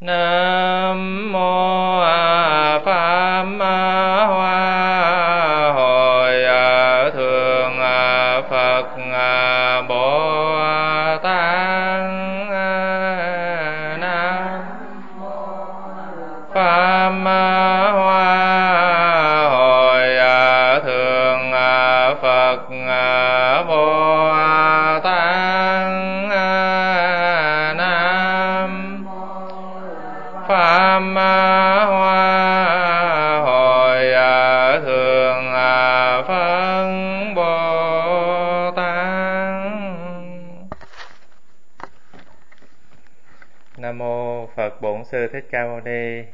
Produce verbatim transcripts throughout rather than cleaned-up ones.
Nam mô Pháp Hoa Hội Thượng Phật Bồ Tát. Nam Pháp Hoa Hội Thượng Phật Bồ Tát. Nam Pháp Hoa Hội Thượng Phật Bồ Tát. Nam mô Phật Bổn Sư Thích Ca Mâu Ni.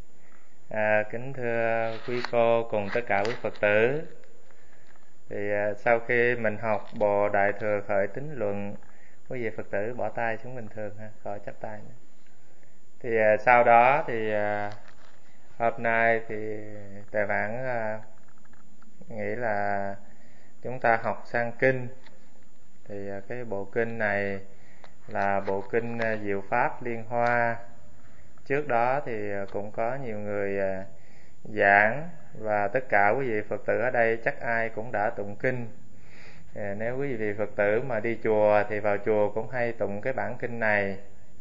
À, kính thưa quý cô cùng tất cả quý Phật tử. Thì à, sau khi mình học Bồ Đại Thừa Khởi Tín Luận, quý vị Phật tử bỏ tay xuống bình thường ha, khỏi chắp tay nữa. Thì à, sau đó thì à, hôm nay thì Tài Vãng à, nghĩ là chúng ta học sang kinh. Thì à, cái bộ kinh này là bộ kinh à, Diệu Pháp Liên Hoa. Trước đó thì cũng có nhiều người à, giảng, và tất cả quý vị Phật tử ở đây chắc ai cũng đã tụng kinh. À, nếu quý vị Phật tử mà đi chùa thì vào chùa cũng hay tụng cái bản kinh này.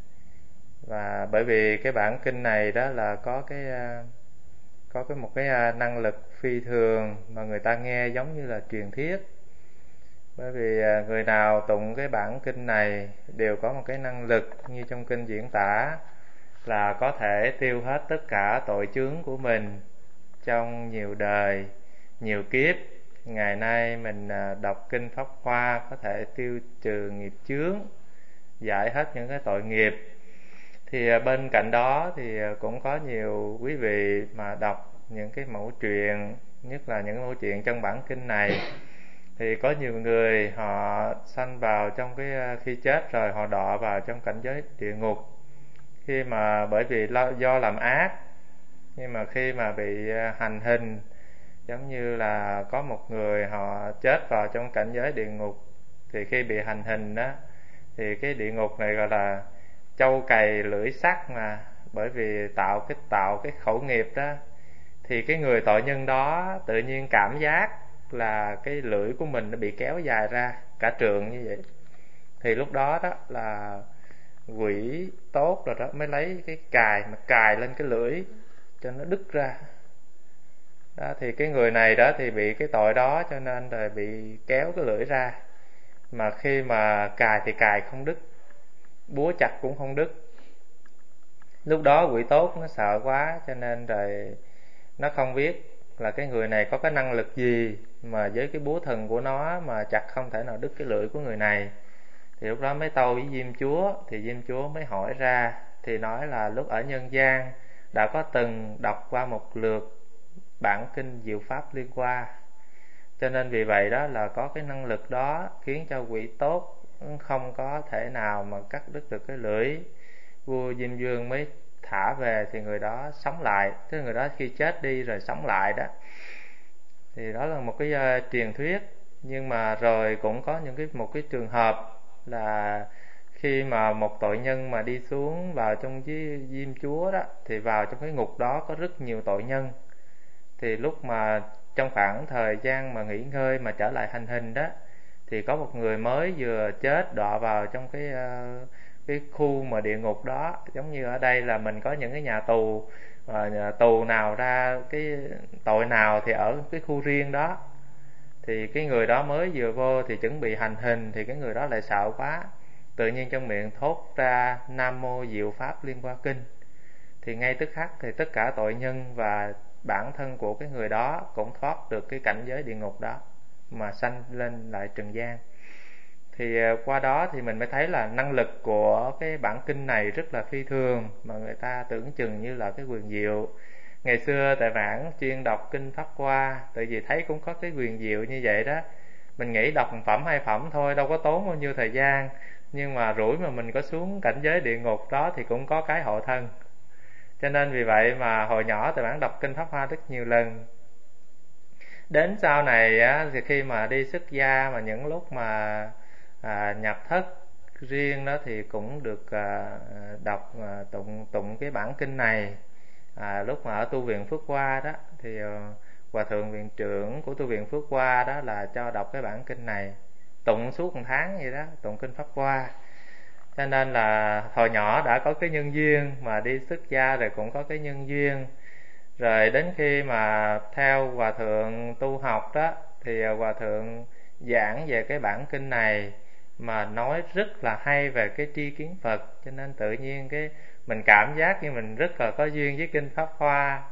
Và bởi vì cái bản kinh này đó là có cái có cái một cái năng lực phi thường mà người ta nghe giống như là truyền thuyết. Bởi vì người nào tụng cái bản kinh này đều có một cái năng lực như trong kinh diễn tả là có thể tiêu hết tất cả tội chướng của mình trong nhiều đời, nhiều kiếp. Ngày nay mình đọc kinh Pháp Hoa có thể tiêu trừ nghiệp chướng, giải hết những cái tội nghiệp. Thì bên cạnh đó thì cũng có nhiều quý vị mà đọc những cái mẫu chuyện, nhất là những mẫu chuyện trong bản kinh này, thì có nhiều người họ sanh vào trong cái khi chết rồi họ đọa vào trong cảnh giới địa ngục. Khi mà bởi vì do làm ác, nhưng mà khi mà bị hành hình, giống như là có một người họ chết vào trong cảnh giới địa ngục, thì khi bị hành hình đó thì cái địa ngục này gọi là châu cày lưỡi sắt, mà bởi vì tạo cái tạo cái khẩu nghiệp đó, thì cái người tội nhân đó tự nhiên cảm giác là cái lưỡi của mình nó bị kéo dài ra cả trượng như vậy. Thì lúc đó đó là quỷ tốt rồi đó mới lấy cái cài mà cài lên cái lưỡi cho nó đứt ra đó. Thì cái người này đó thì bị cái tội đó cho nên rồi bị kéo cái lưỡi ra, mà khi mà cài thì cài không đứt, búa chặt cũng không đứt. Lúc đó quỷ tốt nó sợ quá cho nên rồi nó không biết là cái người này có cái năng lực gì mà với cái búa thần của nó mà chặt không thể nào đứt cái lưỡi của người này. Thì lúc đó mới tâu với Diêm Chúa, thì Diêm Chúa mới hỏi ra, thì nói là lúc ở nhân gian đã có từng đọc qua một lượt bản kinh Diệu Pháp Liên Hoa, cho nên vì vậy đó là có cái năng lực đó khiến cho quỷ tốt không có thể nào mà cắt đứt được cái lưỡi. Vua Diêm Vương mới thả về, thì người đó sống lại, tức là người đó khi chết đi rồi sống lại đó. Thì đó là một cái uh, truyền thuyết. Nhưng mà rồi cũng có những cái một cái trường hợp là khi mà một tội nhân mà đi xuống vào trong với Diêm Chúa đó, thì vào trong cái ngục đó có rất nhiều tội nhân. Thì lúc mà trong khoảng thời gian mà nghỉ ngơi mà trở lại hành hình đó, thì có một người mới vừa chết đọa vào trong cái uh, cái khu mà địa ngục đó. Giống như ở đây là mình có những cái nhà tù, à, nhà tù nào ra cái tội nào thì ở cái khu riêng đó. Thì cái người đó mới vừa vô thì chuẩn bị hành hình, thì cái người đó lại sợ quá, tự nhiên trong miệng thốt ra Nam Mô Diệu Pháp Liên Hoa Kinh. Thì ngay tức khắc thì tất cả tội nhân và bản thân của cái người đó cũng thoát được cái cảnh giới địa ngục đó mà sanh lên lại trần gian. Thì qua đó thì mình mới thấy là năng lực của cái bản kinh này rất là phi thường, mà người ta tưởng chừng như là cái quyền diệu. Ngày xưa Tại Vãng chuyên đọc kinh Pháp Hoa, tại vì thấy cũng có cái quyền diệu như vậy đó. Mình nghĩ đọc một phẩm hai phẩm thôi, đâu có tốn bao nhiêu thời gian. Nhưng mà rủi mà mình có xuống cảnh giới địa ngục đó thì cũng có cái hộ thân. Cho nên vì vậy mà hồi nhỏ Tại Vãng đọc kinh Pháp Hoa rất nhiều lần. Đến sau này á, thì khi mà đi xuất gia, mà những lúc mà à, nhập thất riêng đó thì cũng được à, đọc à, tụng tụng cái bản kinh này. À, lúc mà ở tu viện Phước Hoa đó thì à, hòa thượng viện trưởng của tu viện Phước Hoa đó là cho đọc cái bản kinh này, tụng suốt một tháng vậy đó, tụng kinh Pháp Hoa. Cho nên là hồi nhỏ đã có cái nhân duyên, mà đi xuất gia rồi cũng có cái nhân duyên. Rồi đến khi mà theo hòa thượng tu học đó thì hòa thượng giảng về cái bản kinh này mà nói rất là hay về cái tri kiến Phật, cho nên tự nhiên cái mình cảm giác như mình rất là có duyên với kinh Pháp Hoa.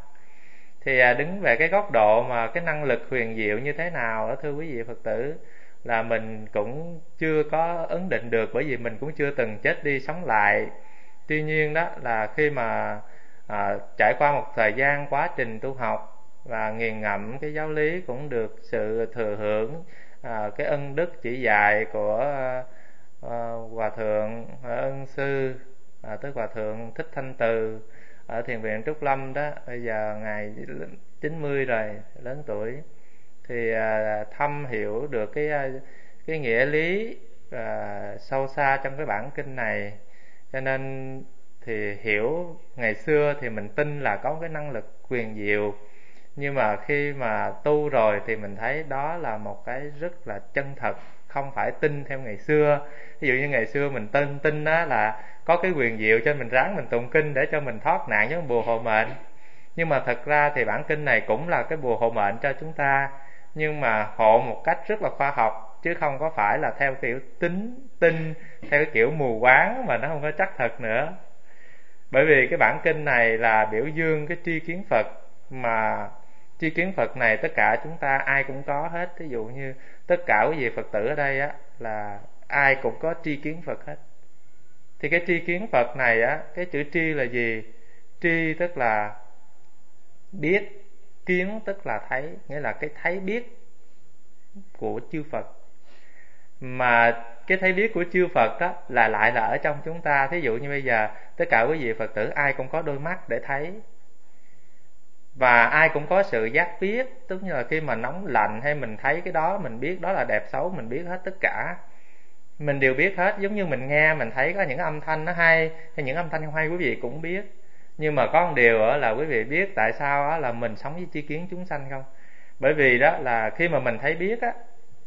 Thì à, đứng về cái góc độ mà cái năng lực huyền diệu như thế nào đó thưa quý vị Phật tử, là mình cũng chưa có ấn định được, bởi vì mình cũng chưa từng chết đi sống lại. Tuy nhiên đó là khi mà à, trải qua một thời gian quá trình tu học và nghiền ngẫm cái giáo lý, cũng được sự thừa hưởng à, cái ân đức chỉ dạy của à, à, hòa thượng à, ân sư à, tức hòa thượng Thích Thanh Từ ở thiền viện Trúc Lâm đó, bây giờ ngài chín mươi rồi, lớn tuổi, thì à, thâm hiểu được cái à, cái nghĩa lý à, sâu xa trong cái bản kinh này. Cho nên thì hiểu ngày xưa thì mình tin là có cái năng lực quyền diệu, nhưng mà khi mà tu rồi thì mình thấy đó là một cái rất là chân thật, không phải tin theo ngày xưa. Ví dụ như ngày xưa mình tin tin đó là có cái quyền diệu cho mình ráng mình tụng kinh để cho mình thoát nạn với bùa hộ mệnh. Nhưng mà thật ra thì bản kinh này cũng là cái bùa hộ mệnh cho chúng ta, nhưng mà hộ một cách rất là khoa học, chứ không có phải là theo kiểu tính tin, theo cái kiểu mù quáng mà nó không có chắc thật nữa. Bởi vì cái bản kinh này là biểu dương cái tri kiến Phật, mà tri kiến Phật này tất cả chúng ta ai cũng có hết. Ví dụ như tất cả quý vị Phật tử ở đây á là ai cũng có tri kiến Phật hết. Thì cái tri kiến Phật này á, cái chữ tri là gì? Tri tức là biết, kiến tức là thấy, nghĩa là cái thấy biết của chư Phật. Mà cái thấy biết của chư Phật đó là lại là ở trong chúng ta. Thí dụ như bây giờ tất cả quý vị Phật tử ai cũng có đôi mắt để thấy, và ai cũng có sự giác biết, tức như là khi mà nóng lạnh hay mình thấy cái đó, mình biết đó là đẹp xấu, mình biết hết tất cả, mình đều biết hết. Giống như mình nghe mình thấy có những âm thanh nó hay hay những âm thanh không hay, quý vị cũng biết. Nhưng mà có một điều là quý vị biết tại sao là mình sống với tri kiến chúng sanh không? Bởi vì đó là khi mà mình thấy biết á,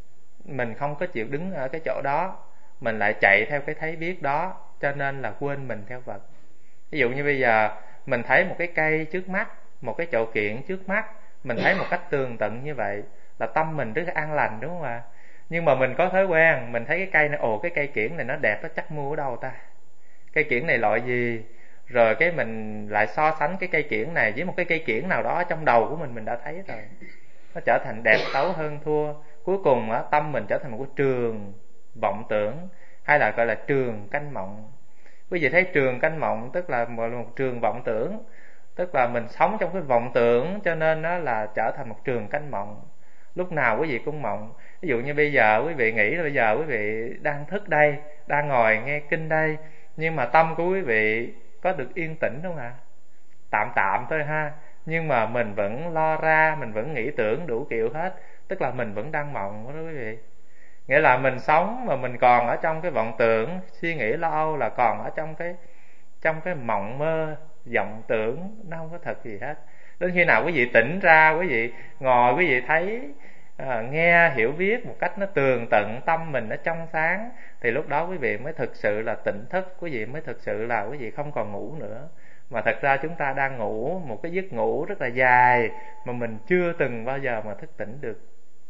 mình không có chịu đứng ở cái chỗ đó, mình lại chạy theo cái thấy biết đó, cho nên là quên mình theo Phật. Ví dụ như bây giờ mình thấy một cái cây trước mắt, một cái chậu kiện trước mắt, mình thấy một cách tường tận như vậy là tâm mình rất an lành, đúng không ạ? Nhưng mà mình có thói quen, mình thấy cái cây này, ồ cái cây kiển này nó đẹp, nó chắc mua ở đâu ta, cây kiển này loại gì, rồi cái mình lại so sánh cái cây kiển này với một cái cây kiển nào đó trong đầu của mình mình đã thấy rồi, nó trở thành đẹp xấu hơn thua. Cuối cùng á, tâm mình trở thành một cái trường vọng tưởng, hay là gọi là trường canh mộng. Quý vị thấy trường canh mộng tức là một, một trường vọng tưởng, tức là mình sống trong cái vọng tưởng, cho nên nó là trở thành một trường canh mộng. Lúc nào quý vị cũng mộng. Ví dụ như bây giờ quý vị nghĩ là bây giờ quý vị đang thức đây, đang ngồi nghe kinh đây, nhưng mà tâm của quý vị có được yên tĩnh không ạ? Tạm tạm thôi ha, nhưng mà mình vẫn lo ra, mình vẫn nghĩ tưởng đủ kiểu hết, tức là mình vẫn đang mộng đó quý vị. Nghĩa là mình sống mà mình còn ở trong cái vọng tưởng, suy nghĩ lo âu, là còn ở trong cái trong cái mộng mơ, vọng tưởng, nó không có thật gì hết. Đến khi nào quý vị tỉnh ra, quý vị ngồi, quý vị thấy à, nghe hiểu biết một cách nó tường tận, tâm mình nó trong sáng, thì lúc đó quý vị mới thực sự là tỉnh thức, quý vị mới thực sự là quý vị không còn ngủ nữa. Mà thật ra chúng ta đang ngủ một cái giấc ngủ rất là dài, mà mình chưa từng bao giờ mà thức tỉnh được.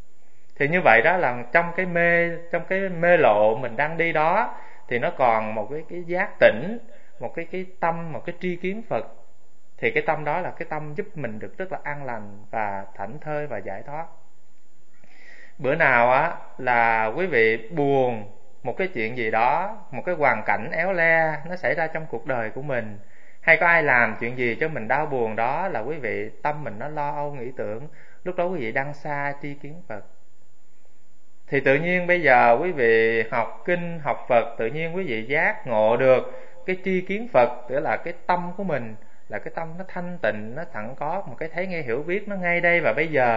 Thì như vậy đó là trong cái mê, trong cái mê lộ mình đang đi đó, thì nó còn một cái cái giác tỉnh, một cái cái tâm, một cái tri kiến Phật. Thì cái tâm đó là cái tâm giúp mình được rất là an lành và thảnh thơi và giải thoát. Bữa nào á là quý vị buồn một cái chuyện gì đó, một cái hoàn cảnh éo le nó xảy ra trong cuộc đời của mình, hay có ai làm chuyện gì cho mình đau buồn đó, là quý vị tâm mình nó lo âu nghĩ tưởng, lúc đó quý vị đang xa tri kiến Phật. Thì tự nhiên bây giờ quý vị học kinh, học Phật, tự nhiên quý vị giác ngộ được cái tri kiến Phật, tức là cái tâm của mình là cái tâm nó thanh tịnh, nó sẵn có một cái thấy nghe hiểu biết nó ngay đây và bây giờ.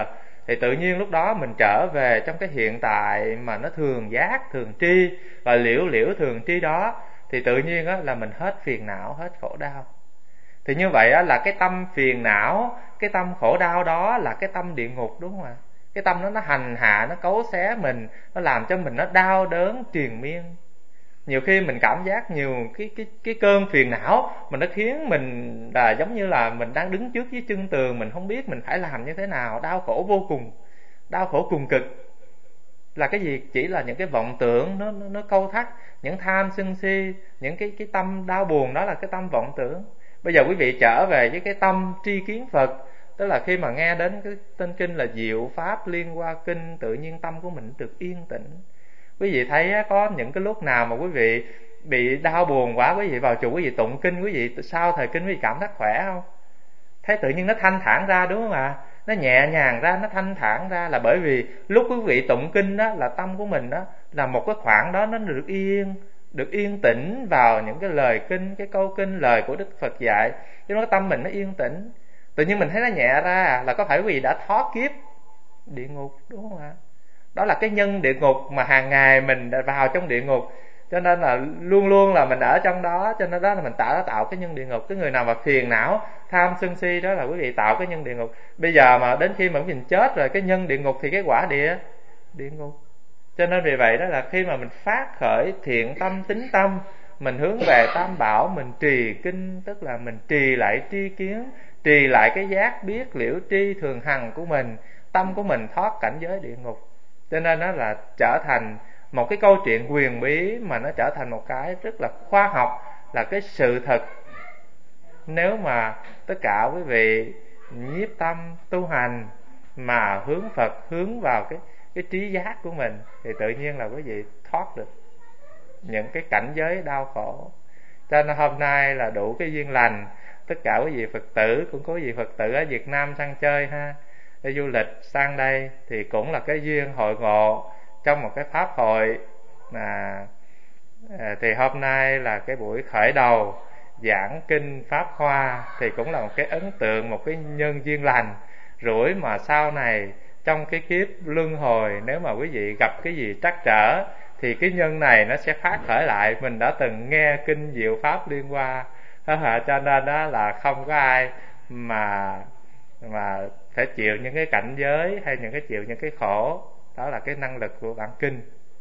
thì tự nhiên lúc đó mình trở về trong cái hiện tại mà nó thường giác, thường tri và liễu liễu thường tri đó, thì tự nhiên á, là mình hết phiền não, hết khổ đau. Thì như vậy á, là cái tâm phiền não, cái tâm khổ đau đó là cái tâm địa ngục, đúng không ạ? Cái tâm đó nó hành hạ, nó cấu xé mình, nó làm cho mình nó đau đớn triền miên. Nhiều khi mình cảm giác nhiều cái cái cái cơn phiền não mà nó khiến mình là giống như là mình đang đứng trước dưới chân tường, mình không biết mình phải làm như thế nào, đau khổ vô cùng, đau khổ cùng cực. Là cái gì? Chỉ là những cái vọng tưởng nó nó, nó câu thắt, những tham sân si, những cái cái tâm đau buồn đó là cái tâm vọng tưởng. Bây giờ quý vị trở về với cái tâm tri kiến Phật, tức là khi mà nghe đến cái tên kinh là Diệu Pháp Liên Hoa Kinh, tự nhiên tâm của mình được yên tĩnh. Quý vị thấy có những cái lúc nào mà quý vị bị đau buồn quá, quý vị vào chùa quý vị tụng kinh, quý vị sau thời kinh quý vị cảm thấy khỏe không? Thấy tự nhiên nó thanh thản ra, đúng không ạ? Nó nhẹ nhàng ra, nó thanh thản ra, là bởi vì lúc quý vị tụng kinh đó là tâm của mình đó là một cái khoảng đó nó được yên, được yên tĩnh vào những cái lời kinh, cái câu kinh, lời của Đức Phật dạy, cho nên tâm mình nó yên tĩnh. Tự nhiên mình thấy nó nhẹ ra, là có phải quý vị đã thoát kiếp địa ngục, đúng không ạ? Đó là cái nhân địa ngục mà hàng ngày mình đã vào trong địa ngục, cho nên là luôn luôn là mình ở trong đó, cho nên đó là mình tạo tạo cái nhân địa ngục. Cái người nào mà phiền não, tham sân si đó là quý vị tạo cái nhân địa ngục. Bây giờ mà đến khi mà mình chết rồi, cái nhân địa ngục thì cái quả địa địa ngục. Cho nên vì vậy đó là khi mà mình phát khởi thiện tâm, tín tâm, mình hướng về Tam Bảo, mình trì kinh, tức là mình trì lại tri kiến, trì lại cái giác biết liễu tri thường hằng của mình, tâm của mình thoát cảnh giới địa ngục. Cho nên nó là trở thành một cái câu chuyện huyền bí, mà nó trở thành một cái rất là khoa học, là cái sự thật. Nếu mà tất cả quý vị nhiếp tâm tu hành mà hướng Phật, hướng vào cái cái trí giác của mình, thì tự nhiên là quý vị thoát được những cái cảnh giới đau khổ. Cho nên hôm nay là đủ cái duyên lành, tất cả quý vị Phật tử, cũng có quý vị Phật tử ở Việt Nam sang chơi ha, đi du lịch sang đây, thì cũng là cái duyên hội ngộ trong một cái pháp hội. Mà à, thì hôm nay là cái buổi khởi đầu giảng kinh Pháp Hoa, thì cũng là một cái ấn tượng, một cái nhân duyên lành. Rủi mà sau này trong cái kiếp luân hồi, nếu mà quý vị gặp cái gì trắc trở, thì cái nhân này nó sẽ phát khởi lại. Mình đã từng nghe kinh Diệu Pháp Liên Hoa, cho nên đó là không có ai mà mà phải chịu những cái cảnh giới hay những cái chịu những cái khổ. Đó là cái năng lực của bản kinh.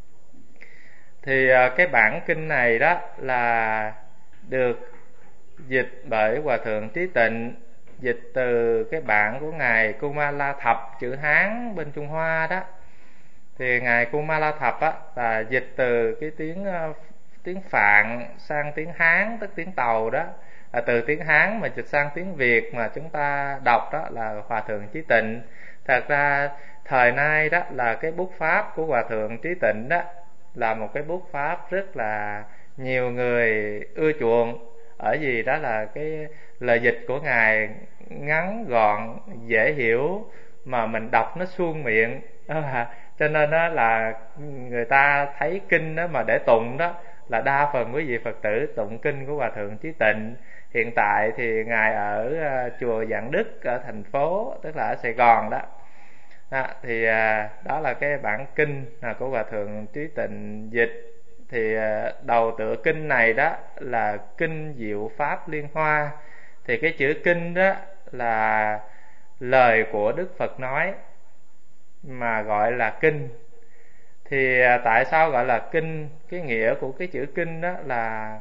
Thì cái bản kinh này đó là được dịch bởi Hòa Thượng Trí Tịnh, dịch từ cái bản của Ngài Kumala Thập chữ Hán bên Trung Hoa đó. Thì Ngài Kumala Thập á, là dịch từ cái tiếng tiếng Phạn sang tiếng Hán, tức tiếng Tàu đó. Là từ tiếng Hán mà dịch sang tiếng Việt mà chúng ta đọc đó là Hòa Thượng Trí Tịnh. Thật ra thời nay đó là cái bút pháp của Hòa Thượng Trí Tịnh đó là một cái bút pháp rất là nhiều người ưa chuộng. Ở vì đó là cái lời dịch của Ngài ngắn gọn, dễ hiểu, mà mình đọc nó suông miệng. Cho nên đó là người ta thấy kinh đó mà để tụng đó, là đa phần quý vị Phật tử tụng kinh của Hòa Thượng Trí Tịnh. Hiện tại thì Ngài ở chùa Vạn Đức ở thành phố, tức là ở Sài Gòn đó. À, thì à, đó là cái bản kinh à, của Hòa Thượng Trí Tịnh dịch. Thì à, đầu tựa kinh này đó là kinh Diệu Pháp Liên Hoa. Thì cái chữ kinh đó là lời của Đức Phật nói mà gọi là kinh. Thì à, tại sao gọi là kinh? Cái nghĩa của cái chữ kinh đó là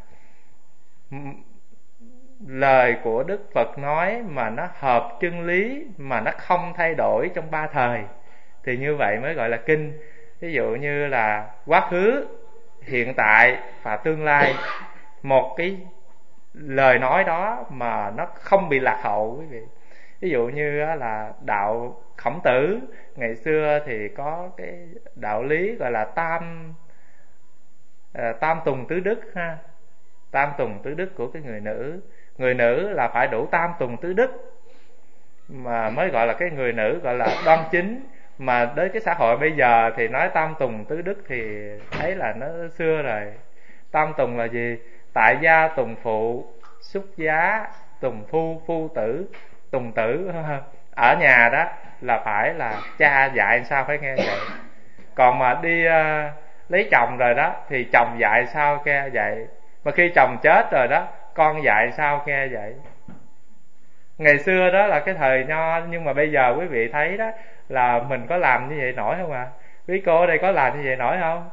lời của Đức Phật nói mà nó hợp chân lý, mà nó không thay đổi trong ba thời, thì như vậy mới gọi là kinh. Ví dụ như là quá khứ, hiện tại và tương lai, một cái lời nói đó mà nó không bị lạc hậu quý vị. Ví dụ như là đạo Khổng Tử ngày xưa thì có cái đạo lý gọi là tam tam tùng tứ đức ha. Tam tùng tứ đức của cái người nữ. Người nữ là phải đủ tam tùng tứ đức mà mới gọi là cái người nữ gọi là đoan chính. Mà đến cái xã hội bây giờ thì nói tam tùng tứ đức thì thấy là nó xưa rồi. Tam tùng là gì? Tại gia tùng phụ, xuất giá tùng phu, phu tử tùng tử. Ở nhà đó là phải là cha dạy sao phải nghe vậy. Còn mà đi uh, lấy chồng rồi đó thì chồng dạy sao nghe vậy. Mà khi chồng chết rồi đó, con dạy sao nghe vậy. Ngày xưa đó là cái thời Nho, nhưng mà bây giờ quý vị thấy đó là mình có làm như vậy nổi không ạ? À? Quý cô ở đây có làm như vậy nổi không?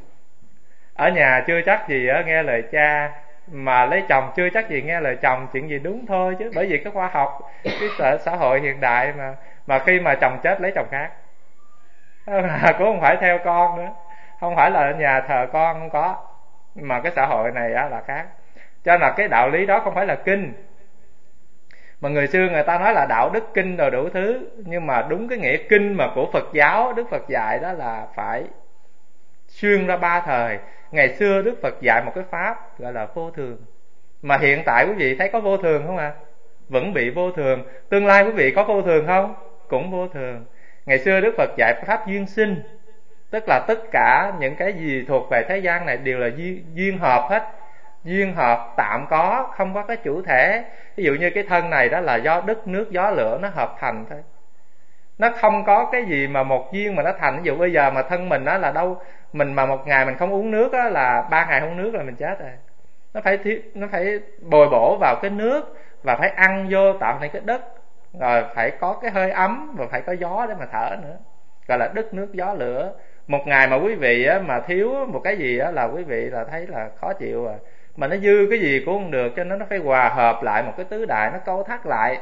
Ở nhà chưa chắc gì á nghe lời cha, mà lấy chồng chưa chắc gì nghe lời chồng, chuyện gì đúng thôi chứ. Bởi vì cái khoa học, cái xã, xã hội hiện đại mà mà khi mà chồng chết lấy chồng khác, cũng không phải theo con nữa, không phải là ở nhà thờ con, không có, mà cái xã hội này á là khác. Cho nên là cái đạo lý đó không phải là kinh, mà người xưa người ta nói là đạo đức kinh rồi đủ thứ, nhưng mà đúng cái nghĩa kinh mà của Phật giáo Đức Phật dạy đó là phải xuyên ra ba thời. Ngày xưa Đức Phật dạy một cái pháp gọi là vô thường, mà hiện tại quý vị thấy có vô thường không ạ? À? Vẫn bị vô thường. Tương lai quý vị có vô thường không? Cũng vô thường. Ngày xưa Đức Phật dạy pháp duyên sinh, tức là tất cả những cái gì thuộc về thế gian này đều là duyên, duyên hợp hết. Duyên hợp tạm có, không có cái chủ thể. Ví dụ như cái thân này đó là do đất, nước, gió, lửa nó hợp thành thôi. Nó không có cái gì mà một duyên mà nó thành. Ví dụ bây giờ mà thân mình đó là đâu, mình mà một ngày mình không uống nước đó, là ba ngày không uống nước là mình chết rồi. Nó phải thiếu, nó phải bồi bổ vào cái nước, và phải ăn vô tạo thành cái đất, rồi phải có cái hơi ấm, và phải có gió để mà thở nữa, gọi là đất, nước, gió, lửa. Một ngày mà quý vị á, mà thiếu một cái gì á, là quý vị là thấy là khó chịu rồi. Mà nó dư cái gì cũng không được, cho nên nó phải hòa hợp lại một cái tứ đại, nó câu thắt lại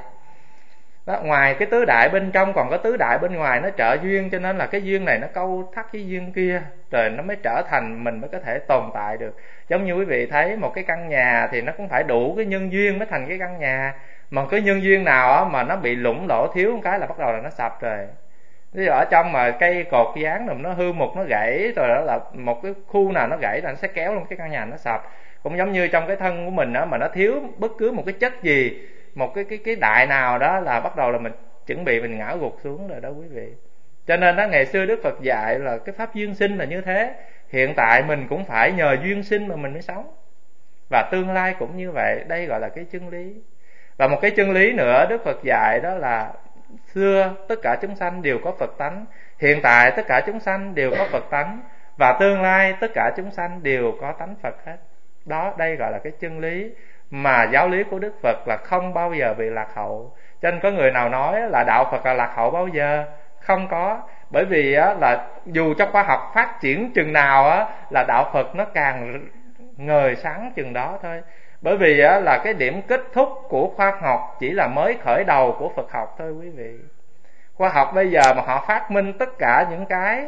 đó. Ngoài cái tứ đại bên trong còn có tứ đại bên ngoài, nó trợ duyên, cho nên là cái duyên này nó câu thắt cái duyên kia, rồi nó mới trở thành mình mới có thể tồn tại được. Giống như quý vị thấy một cái căn nhà thì nó cũng phải đủ cái nhân duyên mới thành cái căn nhà, mà cái nhân duyên nào á mà nó bị lủng lỗ thiếu một cái là bắt đầu là nó sập rồi. Ví dụ ở trong mà cây cột dán rồi nó hư mục, nó gãy rồi, đó là một cái khu nào nó gãy là nó sẽ kéo lên cái căn nhà nó sập. Cũng giống như trong cái thân của mình đó, mà nó thiếu bất cứ một cái chất gì, một cái cái cái đại nào đó là bắt đầu là mình chuẩn bị mình ngã gục xuống rồi đó quý vị. Cho nên đó, ngày xưa Đức Phật dạy là cái pháp duyên sinh là như thế. Hiện tại mình cũng phải nhờ duyên sinh mà mình mới sống, và tương lai cũng như vậy. Đây gọi là cái chân lý. Và một cái chân lý nữa Đức Phật dạy đó là xưa tất cả chúng sanh đều có Phật tánh, hiện tại tất cả chúng sanh đều có Phật tánh, và tương lai tất cả chúng sanh đều có tánh Phật hết. Đó, đây gọi là cái chân lý mà giáo lý của Đức Phật là không bao giờ bị lạc hậu. Cho nên có người nào nói là đạo Phật là lạc hậu bao giờ? Không có. Bởi vì là dù cho khoa học phát triển chừng nào á, là đạo Phật nó càng ngời sáng chừng đó thôi. Bởi vì là cái điểm kết thúc của khoa học chỉ là mới khởi đầu của Phật học thôi quý vị. Khoa học bây giờ mà họ phát minh tất cả những cái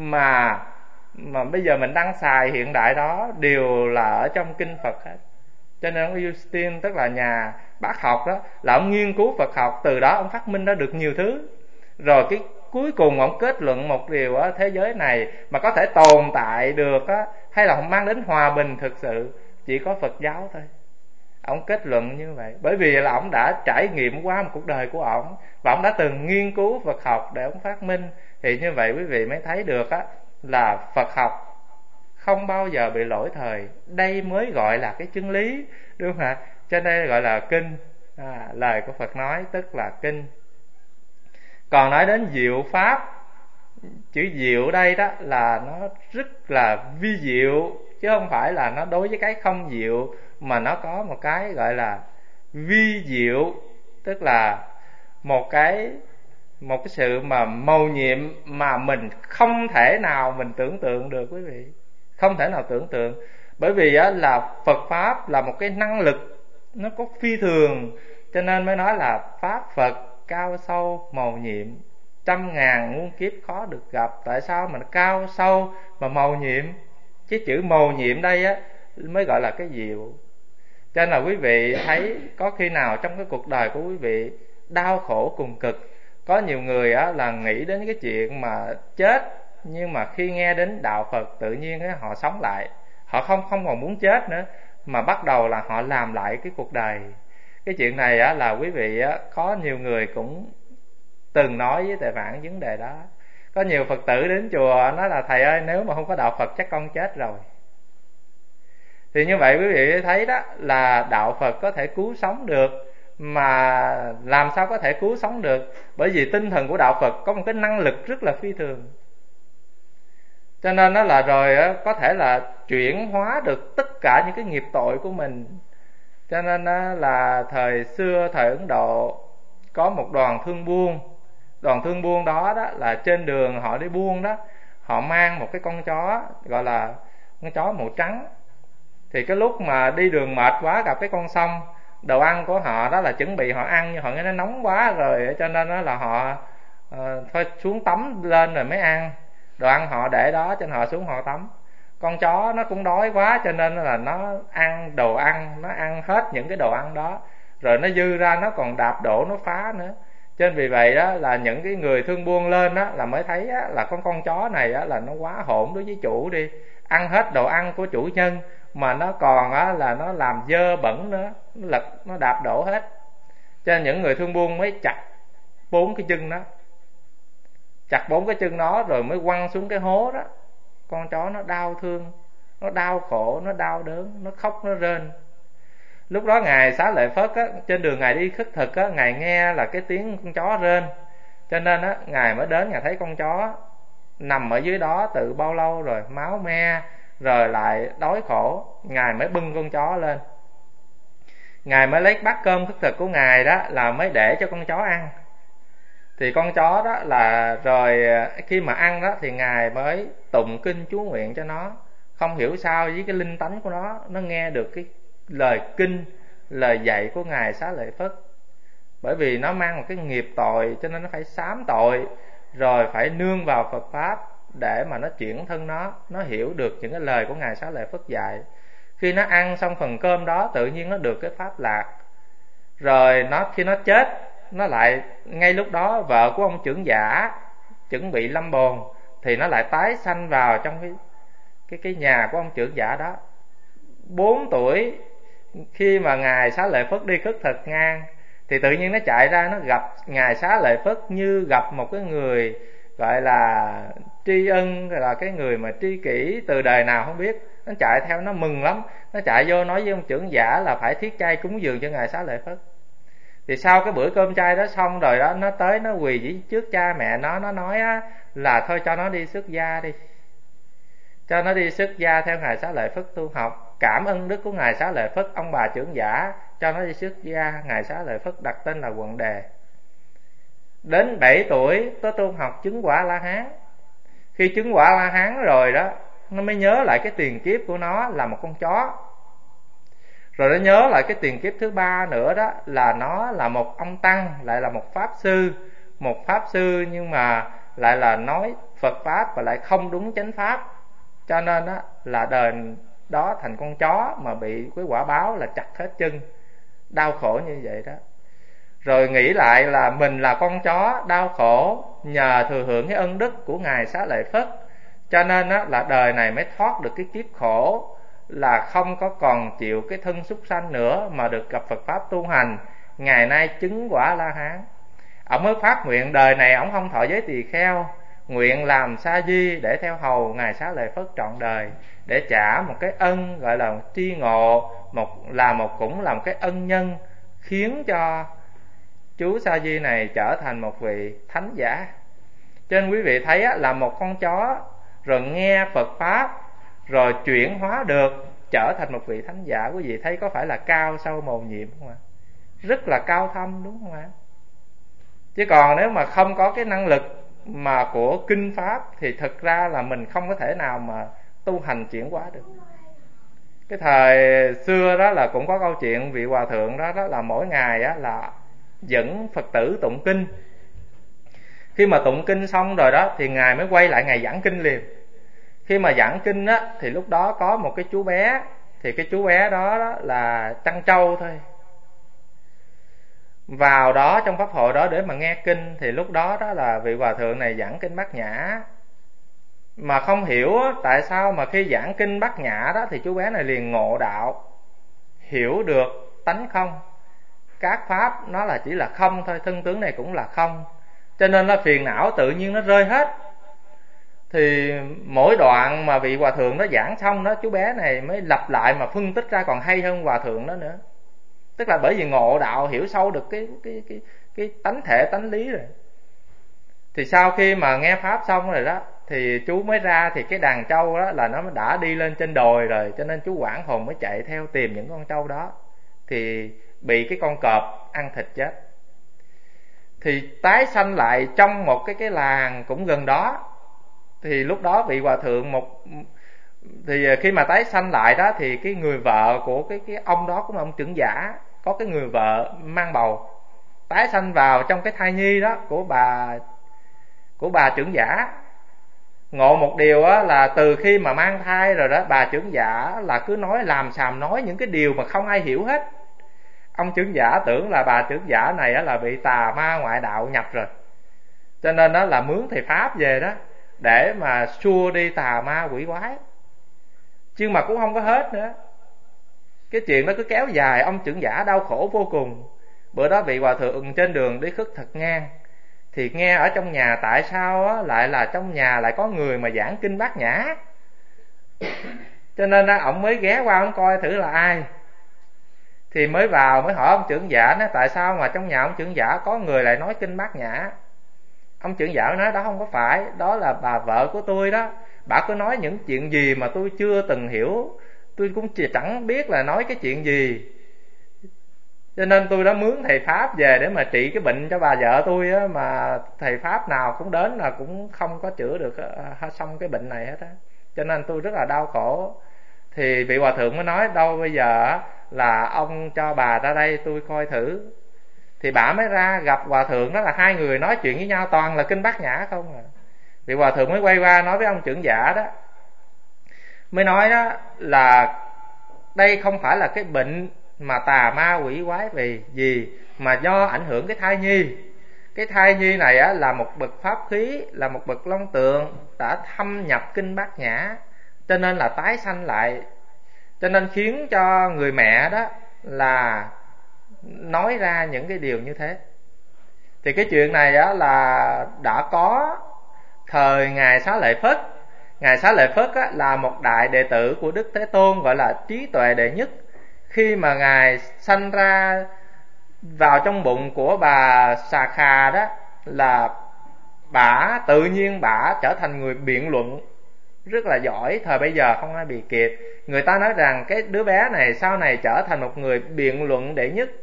mà mà bây giờ mình đang xài hiện đại đó đều là ở trong kinh Phật hết. Cho nên ông Augustine, tức là nhà bác học đó, là ông nghiên cứu Phật học, từ đó ông phát minh ra được nhiều thứ. Rồi cái cuối cùng ông kết luận một điều á, thế giới này mà có thể tồn tại được á, hay là mang đến hòa bình thực sự, chỉ có Phật giáo thôi. Ông kết luận như vậy, bởi vì là ông đã trải nghiệm qua một cuộc đời của ông, và ông đã từng nghiên cứu Phật học để ông phát minh. Thì như vậy quý vị mới thấy được á, là Phật học không bao giờ bị lỗi thời. Đây mới gọi là cái chân lý, đúng không ạ? Cho nên gọi là kinh, à, lời của Phật nói tức là kinh. Còn nói đến diệu pháp, chữ diệu đây đó là nó rất là vi diệu, chứ không phải là nó đối với cái không diệu, mà nó có một cái gọi là vi diệu, tức là một cái một cái sự mà mầu nhiệm mà mình không thể nào mình tưởng tượng được quý vị, không thể nào tưởng tượng. Bởi vì á, là Phật pháp là một cái năng lực nó có phi thường, cho nên mới nói là pháp Phật cao sâu mầu nhiệm, trăm ngàn muôn kiếp khó được gặp. Tại sao mà nó cao sâu mà mầu nhiệm? Cái chữ mầu nhiệm đây á mới gọi là cái diệu. Cho nên là quý vị thấy có khi nào trong cái cuộc đời của quý vị đau khổ cùng cực, có nhiều người á là nghĩ đến cái chuyện mà chết, nhưng mà khi nghe đến đạo Phật tự nhiên á họ sống lại, họ không không còn muốn chết nữa, mà bắt đầu là họ làm lại cái cuộc đời. Cái chuyện này á là quý vị á, có nhiều người cũng từng nói với Thầy Vãn vấn đề đó. Có nhiều Phật tử đến chùa nói là thầy ơi, nếu mà không có đạo Phật chắc con chết rồi. Thì như vậy quý vị thấy đó là đạo Phật có thể cứu sống được, mà làm sao có thể cứu sống được, bởi vì tinh thần của đạo Phật có một cái năng lực rất là phi thường. Cho nên nó là rồi có thể là chuyển hóa được tất cả những cái nghiệp tội của mình. Cho nên là thời xưa, thời Ấn Độ có một đoàn thương buôn. Đoàn thương buôn đó, đó là trên đường họ đi buôn đó, họ mang một cái con chó gọi là con chó màu trắng. Thì cái lúc mà đi đường mệt quá gặp cái con sông, đồ ăn của họ đó là chuẩn bị họ ăn, nhưng họ nghe nó nóng quá rồi, cho nên đó là họ uh, thôi xuống tắm lên rồi mới ăn. Đồ ăn họ để đó cho nên họ xuống họ tắm. Con chó nó cũng đói quá cho nên là nó ăn đồ ăn, nó ăn hết những cái đồ ăn đó, rồi nó dư ra nó còn đạp đổ, nó phá nữa. Cho nên vì vậy đó là những cái người thương buôn lên đó là mới thấy á, là con con chó này á, là nó quá hỗn đối với chủ đi, ăn hết đồ ăn của chủ nhân, mà nó còn á, là nó làm dơ bẩn nữa, nó lật, nó đạp đổ hết. Cho nên những người thương buôn mới chặt bốn cái chân đó, chặt bốn cái chân nó rồi mới quăng xuống cái hố đó. Con chó nó đau thương, nó đau khổ, nó đau đớn, nó khóc, nó rên. Lúc đó Ngài Xá Lợi Phất á, trên đường Ngài đi khất thực á, Ngài nghe là cái tiếng con chó rên. Cho nên á, Ngài mới đến, Ngài thấy con chó nằm ở dưới đó từ bao lâu rồi, máu me, rồi lại đói khổ. Ngài mới bưng con chó lên, Ngài mới lấy bát cơm khất thực của Ngài đó là mới để cho con chó ăn. Thì con chó đó là rồi khi mà ăn đó thì Ngài mới tụng kinh chú nguyện cho nó. Không hiểu sao với cái linh tánh của nó, nó nghe được cái lời kinh, lời dạy của Ngài Xá Lợi Phất. Bởi vì nó mang một cái nghiệp tội, cho nên nó phải sám tội, rồi phải nương vào Phật Pháp để mà nó chuyển thân nó, nó hiểu được những cái lời của Ngài Xá Lợi Phất dạy. Khi nó ăn xong phần cơm đó, tự nhiên nó được cái pháp lạc. Rồi nó khi nó chết, nó lại ngay lúc đó vợ của ông trưởng giả chuẩn bị lâm bồn, thì nó lại tái sanh vào trong cái cái cái nhà của ông trưởng giả đó. Bốn tuổi khi mà Ngài Xá Lợi Phất đi khất thực ngang, thì tự nhiên nó chạy ra, nó gặp Ngài Xá Lợi Phất như gặp một cái người gọi là tri ân, là cái người mà tri kỷ từ đời nào không biết. Nó chạy theo, nó mừng lắm, nó chạy vô nói với ông trưởng giả là phải thiết chay cúng dường cho Ngài Xá Lợi Phất. Thì sau cái bữa cơm chay đó xong rồi đó, nó tới nó quỳ dưới trước cha mẹ nó, nó nói á, là thôi cho nó đi xuất gia đi, cho nó đi xuất gia theo Ngài Xá Lợi Phất tu học. Cảm ơn đức của Ngài Xá Lợi Phất, ông bà trưởng giả cho nó đi xuất gia. Ngài Xá Lợi Phất đặt tên là Quận Đề. Đến bảy tuổi có tu học chứng quả La Hán. Khi chứng quả La Hán rồi đó, nó mới nhớ lại cái tiền kiếp của nó là một con chó. Rồi nó nhớ lại cái tiền kiếp thứ ba nữa đó, là nó là một ông tăng, lại là một pháp sư. Một pháp sư nhưng mà lại là nói Phật Pháp và lại không đúng chánh Pháp. Cho nên đó, là đời đó thành con chó mà bị cái quả báo là chặt hết chân, đau khổ như vậy đó. Rồi nghĩ lại là mình là con chó đau khổ, nhờ thừa hưởng cái ân đức của Ngài Xá Lợi Phất, cho nên đó, là đời này mới thoát được cái kiếp khổ, là không có còn chịu cái thân súc sanh nữa, mà được gặp Phật Pháp tu hành. Ngày nay chứng quả La Hán. Ông mới phát nguyện đời này ông không thọ giới tỳ kheo, nguyện làm sa di để theo hầu Ngài Xá Lợi Phất trọn đời, để trả một cái ân gọi là tri ngộ, một là một cũng là một cái ân nhân, khiến cho chú Sa Di này trở thành một vị thánh giả. Cho nên quý vị thấy á, là một con chó rồi nghe Phật Pháp, rồi chuyển hóa được, trở thành một vị thánh giả. Quý vị thấy có phải là cao sâu mầu nhiệm không ạ? Rất là cao thâm, đúng không ạ? Chứ còn nếu mà không có cái năng lực mà của kinh Pháp thì thực ra là mình không có thể nào mà tu hành chuyển hóa được. Cái thời xưa đó là cũng có câu chuyện vị hòa thượng đó, đó là mỗi ngày á, là dẫn Phật tử tụng kinh. Khi mà tụng kinh xong rồi đó thì Ngài mới quay lại Ngài giảng kinh liền. Khi mà giảng kinh á, thì lúc đó có một cái chú bé, thì cái chú bé đó, đó là trăn trâu thôi, vào đó trong pháp hội đó để mà nghe kinh. Thì lúc đó đó là vị hòa thượng này giảng kinh Bát Nhã, mà không hiểu tại sao mà khi giảng kinh Bát Nhã đó thì chú bé này liền ngộ đạo, hiểu được tánh không, các pháp nó là chỉ là không thôi, thân tướng này cũng là không, cho nên là phiền não tự nhiên nó rơi hết. Thì mỗi đoạn mà vị hòa thượng đó giảng xong đó, chú bé này mới lặp lại mà phân tích ra còn hay hơn hòa thượng đó nữa. Tức là bởi vì ngộ đạo, hiểu sâu được cái cái cái cái tánh thể tánh lý rồi. Thì sau khi mà nghe pháp xong rồi đó, thì chú mới ra, thì cái đàn trâu đó là nó đã đi lên trên đồi rồi, cho nên chú quảng hồn mới chạy theo tìm những con trâu đó, thì bị cái con cọp ăn thịt chết. Thì tái sanh lại trong một cái cái làng cũng gần đó. Thì lúc đó vị hòa thượng một thì khi mà tái sanh lại đó, thì cái người vợ của cái cái ông đó cũng là ông trưởng giả, có cái người vợ mang bầu, tái sanh vào trong cái thai nhi đó của bà của bà trưởng giả. Ngộ một điều á, là từ khi mà mang thai rồi đó, bà trưởng giả là cứ nói làm xàm nói những cái điều mà không ai hiểu hết. Ông trưởng giả tưởng là bà trưởng giả này á, là bị tà ma ngoại đạo nhập rồi, cho nên đó là mướn thầy pháp về đó để mà xua đi tà ma quỷ quái, chứ mà cũng không có hết nữa. Cái chuyện đó cứ kéo dài, ông trưởng giả đau khổ vô cùng. Bữa đó vị hòa thượng trên đường đi khất thực ngang, thì nghe ở trong nhà tại sao á, lại là trong nhà lại có người mà giảng kinh Bát Nhã. Cho nên á, ông mới ghé qua ông coi thử là ai. Thì mới vào mới hỏi ông trưởng giả nói tại sao mà trong nhà ông trưởng giả có người lại nói kinh Bát Nhã. Ông trưởng giả nói đó không có phải, đó là bà vợ của tôi đó, bà cứ nói những chuyện gì mà tôi chưa từng hiểu, tôi cũng chẳng biết là nói cái chuyện gì, cho nên tôi đã mướn thầy pháp về để mà trị cái bệnh cho bà vợ tôi á, mà thầy pháp nào cũng đến là cũng không có chữa được xong cái bệnh này hết á, cho nên tôi rất là đau khổ. Thì vị hòa thượng mới nói đâu bây giờ là ông cho bà ra đây tôi coi thử. Thì bà mới ra gặp hòa thượng, đó là hai người nói chuyện với nhau toàn là kinh Bát Nhã không à. Vị hòa thượng mới quay qua nói với ông trưởng giả đó, mới nói đó là đây không phải là cái bệnh mà tà ma quỷ quái vì gì, mà do ảnh hưởng cái thai nhi. Cái thai nhi này á, là một bậc pháp khí, là một bậc long tượng, đã thâm nhập kinh Bát Nhã, cho nên là tái sanh lại, cho nên khiến cho người mẹ đó là nói ra những cái điều như thế. Thì cái chuyện này á, là đã có thời Ngài Xá Lợi Phất. Ngài Xá Lợi Phất á, là một đại đệ tử của Đức Thế Tôn, gọi là trí tuệ đệ nhất. Khi mà Ngài sanh ra vào trong bụng của bà Xà Khà đó, là bả tự nhiên bả trở thành người biện luận rất là giỏi, thời bây giờ không ai bị kịp. Người ta nói rằng cái đứa bé này sau này trở thành một người biện luận đệ nhất,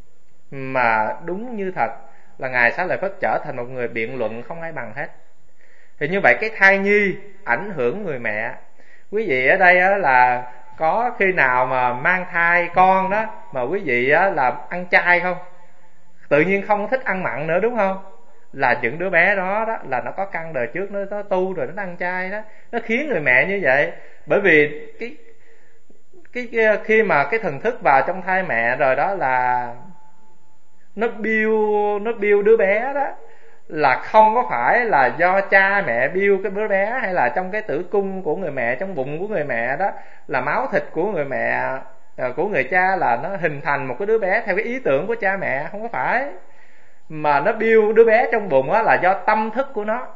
mà đúng như thật là Ngài Xá Lợi Phất trở thành một người biện luận không ai bằng hết. Thì như vậy cái thai nhi ảnh hưởng người mẹ. Quý vị ở đây á, là có khi nào mà mang thai con đó mà quý vị á, là ăn chay không? Tự nhiên không thích ăn mặn nữa đúng không? Là những đứa bé đó, đó là nó có căn đời trước, nó, nó tu rồi nó ăn chay đó. Nó khiến người mẹ như vậy. Bởi vì cái, cái, cái khi mà cái thần thức vào trong thai mẹ rồi đó, là nó biêu nó biêu đứa bé đó, là không có phải là do cha mẹ biêu cái đứa bé, hay là trong cái tử cung của người mẹ, trong bụng của người mẹ đó, là máu thịt của người mẹ, của người cha là nó hình thành một cái đứa bé theo cái ý tưởng của cha mẹ, không có phải. Mà nó biêu đứa bé trong bụng đó là do tâm thức của nó.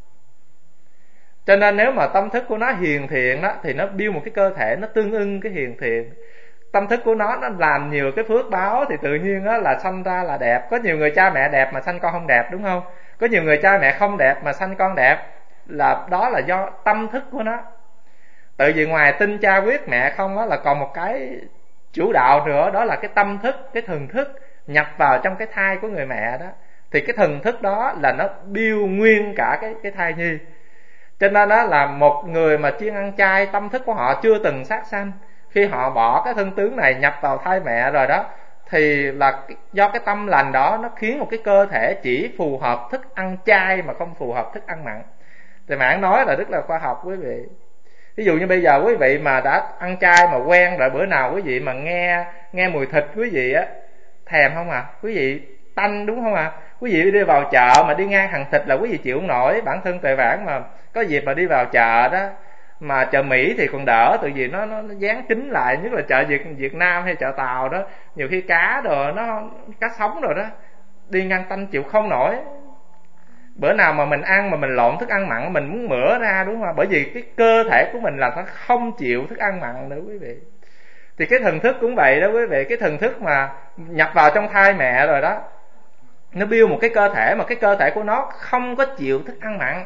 Cho nên nếu mà tâm thức của nó hiền thiện đó, thì nó biêu một cái cơ thể nó tương ưng cái hiền thiện. Tâm thức của nó nó làm nhiều cái phước báo, thì tự nhiên đó là sanh ra là đẹp. Có nhiều người cha mẹ đẹp mà sanh con không đẹp đúng không? Có nhiều người cha mẹ không đẹp mà sanh con đẹp, là đó là do tâm thức của nó. Tự vì ngoài tin cha quyết mẹ không đó, là còn một cái chủ đạo nữa, đó là cái tâm thức, cái thần thức nhập vào trong cái thai của người mẹ đó. Thì cái thần thức đó là nó biêu nguyên cả cái, cái thai nhi. Cho nên đó là một người mà chuyên ăn chay, tâm thức của họ chưa từng sát sanh, khi họ bỏ cái thân tướng này nhập vào thai mẹ rồi đó, thì là do cái tâm lành đó nó khiến một cái cơ thể chỉ phù hợp thức ăn chay mà không phù hợp thức ăn mặn. Thì mạn nói là rất là khoa học quý vị. Ví dụ như bây giờ quý vị mà đã ăn chay mà quen rồi, bữa nào quý vị mà nghe nghe mùi thịt quý vị á thèm không à? Quý vị tanh đúng không à? Quý vị đi vào chợ mà đi ngang hàng thịt là quý vị chịu không nổi. Bản thân Tuệ Vãn mà có dịp mà đi vào chợ đó, mà chợ Mỹ thì còn đỡ, tự vì nó nó, nó dán kín lại, nhất là chợ Việt Việt Nam hay chợ Tàu đó, nhiều khi cá đồ nó cá sống rồi đó, đi ngang tanh chịu không nổi. Bữa nào mà mình ăn mà mình lộn thức ăn mặn, mình muốn mửa ra đúng không? Bởi vì cái cơ thể của mình là nó không chịu thức ăn mặn nữa quý vị. Thì cái thần thức cũng vậy đó quý vị, cái thần thức mà nhập vào trong thai mẹ rồi đó, nó build một cái cơ thể mà cái cơ thể của nó không có chịu thức ăn mặn.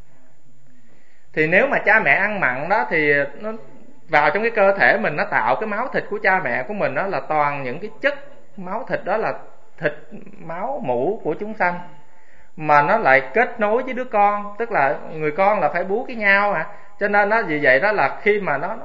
Thì nếu mà cha mẹ ăn mặn đó thì nó vào trong cái cơ thể mình, nó tạo cái máu thịt của cha mẹ của mình đó là toàn những cái chất máu thịt, đó là thịt máu mủ của chúng sanh, mà nó lại kết nối với đứa con, tức là người con là phải bú cái nhau mà. Cho nên nó vì vậy đó là khi mà nó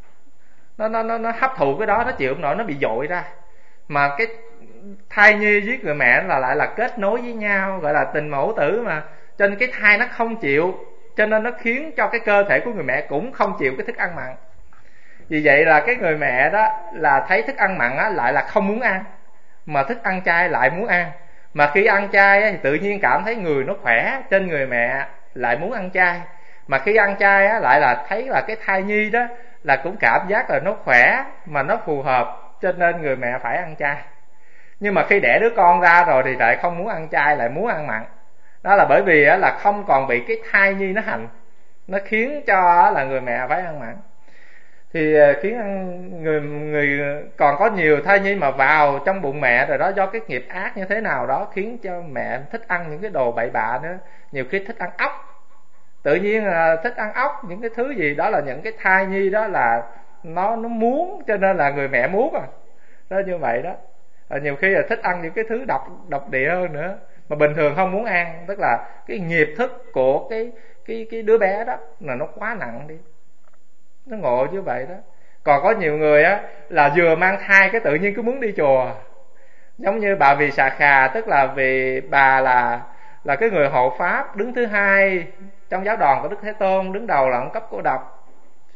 nó nó nó, nó hấp thụ cái đó, nó chịu không nổi, nó bị dội ra. Mà cái thai nhi với người mẹ là lại là kết nối với nhau, gọi là tình mẫu tử mà. Cho nên cái thai nó không chịu, cho nên nó khiến cho cái cơ thể của người mẹ cũng không chịu cái thức ăn mặn. Vì vậy là cái người mẹ đó là thấy thức ăn mặn á, lại là không muốn ăn, mà thức ăn chay lại muốn ăn. Mà khi ăn chay á, thì tự nhiên cảm thấy người nó khỏe, trên người mẹ lại muốn ăn chay. Mà khi ăn chay á, lại là thấy là cái thai nhi đó là cũng cảm giác là nó khỏe, mà nó phù hợp, cho nên người mẹ phải ăn chay. Nhưng mà khi đẻ đứa con ra rồi thì lại không muốn ăn chay, lại muốn ăn mặn. Đó là bởi vì á, là không còn bị cái thai nhi nó hành, nó khiến cho là người mẹ phải ăn mặn. Thì khiến người người còn có nhiều thai nhi mà vào trong bụng mẹ rồi đó, do cái nghiệp ác như thế nào đó khiến cho mẹ thích ăn những cái đồ bậy bạ nữa. Nhiều khi thích ăn ốc, tự nhiên là thích ăn ốc, những cái thứ gì đó là những cái thai nhi đó là nó nó muốn, cho nên là người mẹ muốn à. Đó như vậy đó. À, nhiều khi là thích ăn những cái thứ độc độc địa hơn nữa mà bình thường không muốn ăn, tức là cái nghiệp thức của cái cái cái đứa bé đó là nó quá nặng đi. Nó ngộ như vậy đó. Còn có nhiều người á là vừa mang thai cái tự nhiên cứ muốn đi chùa. Giống như bà Vì Xà Khà, tức là vì bà là là cái người hộ pháp đứng thứ hai trong giáo đoàn của Đức Thế Tôn, đứng đầu là ông Cấp Cô Độc.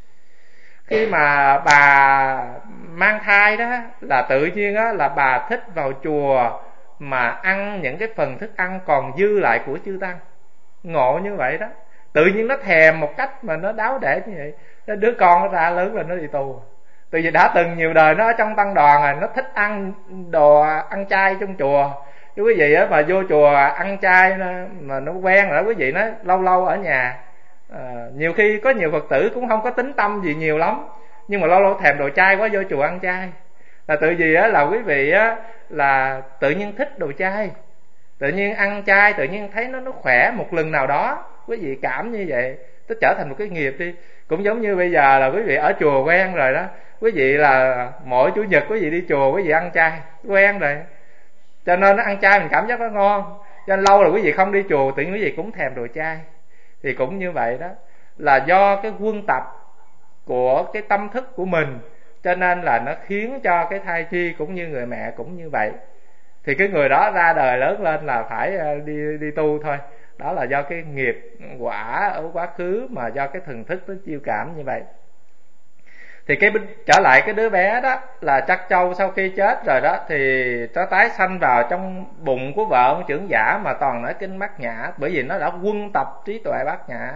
Khi mà bà mang thai đó là tự nhiên á là bà thích vào chùa mà ăn những cái phần thức ăn còn dư lại của chư tăng. Ngộ như vậy đó. Tự nhiên nó thèm một cách mà nó đáo để như vậy. Đứa con nó ra lớn lên nó đi tu. Từ vì đã từng nhiều đời nó ở trong tăng đoàn rồi, nó thích ăn đồ ăn chay trong chùa. Chứ quý vị á mà vô chùa ăn chay mà nó quen rồi đó quý vị, nó lâu lâu ở nhà. À, nhiều khi có nhiều Phật tử cũng không có tính tâm gì nhiều lắm, nhưng mà lâu lâu thèm đồ chay quá vô chùa ăn chay. Là tự vì á là quý vị á là tự nhiên thích đồ chay, tự nhiên ăn chay, tự nhiên thấy nó nó khỏe một lần nào đó, quý vị cảm như vậy, nó trở thành một cái nghiệp đi. Cũng giống như bây giờ là quý vị ở chùa quen rồi đó, quý vị là mỗi chủ nhật quý vị đi chùa, quý vị ăn chay quen rồi, cho nên nó ăn chay mình cảm giác nó ngon. Cho nên lâu rồi quý vị không đi chùa, tự nhiên quý vị cũng thèm đồ chay. Thì cũng như vậy đó, là do cái quân tập của cái tâm thức của mình, cho nên là nó khiến cho cái thai nhi cũng như người mẹ cũng như vậy. Thì cái người đó ra đời lớn lên là phải đi đi tu thôi. Đó là do cái nghiệp quả ở quá khứ, mà do cái thần thức nó chiêu cảm như vậy. Thì cái trở lại cái đứa bé đó là Trắc Châu sau khi chết rồi đó, thì nó tái sanh vào trong bụng của vợ ông trưởng giả mà toàn nói kinh Bát Nhã, bởi vì nó đã quân tập trí tuệ Bát Nhã.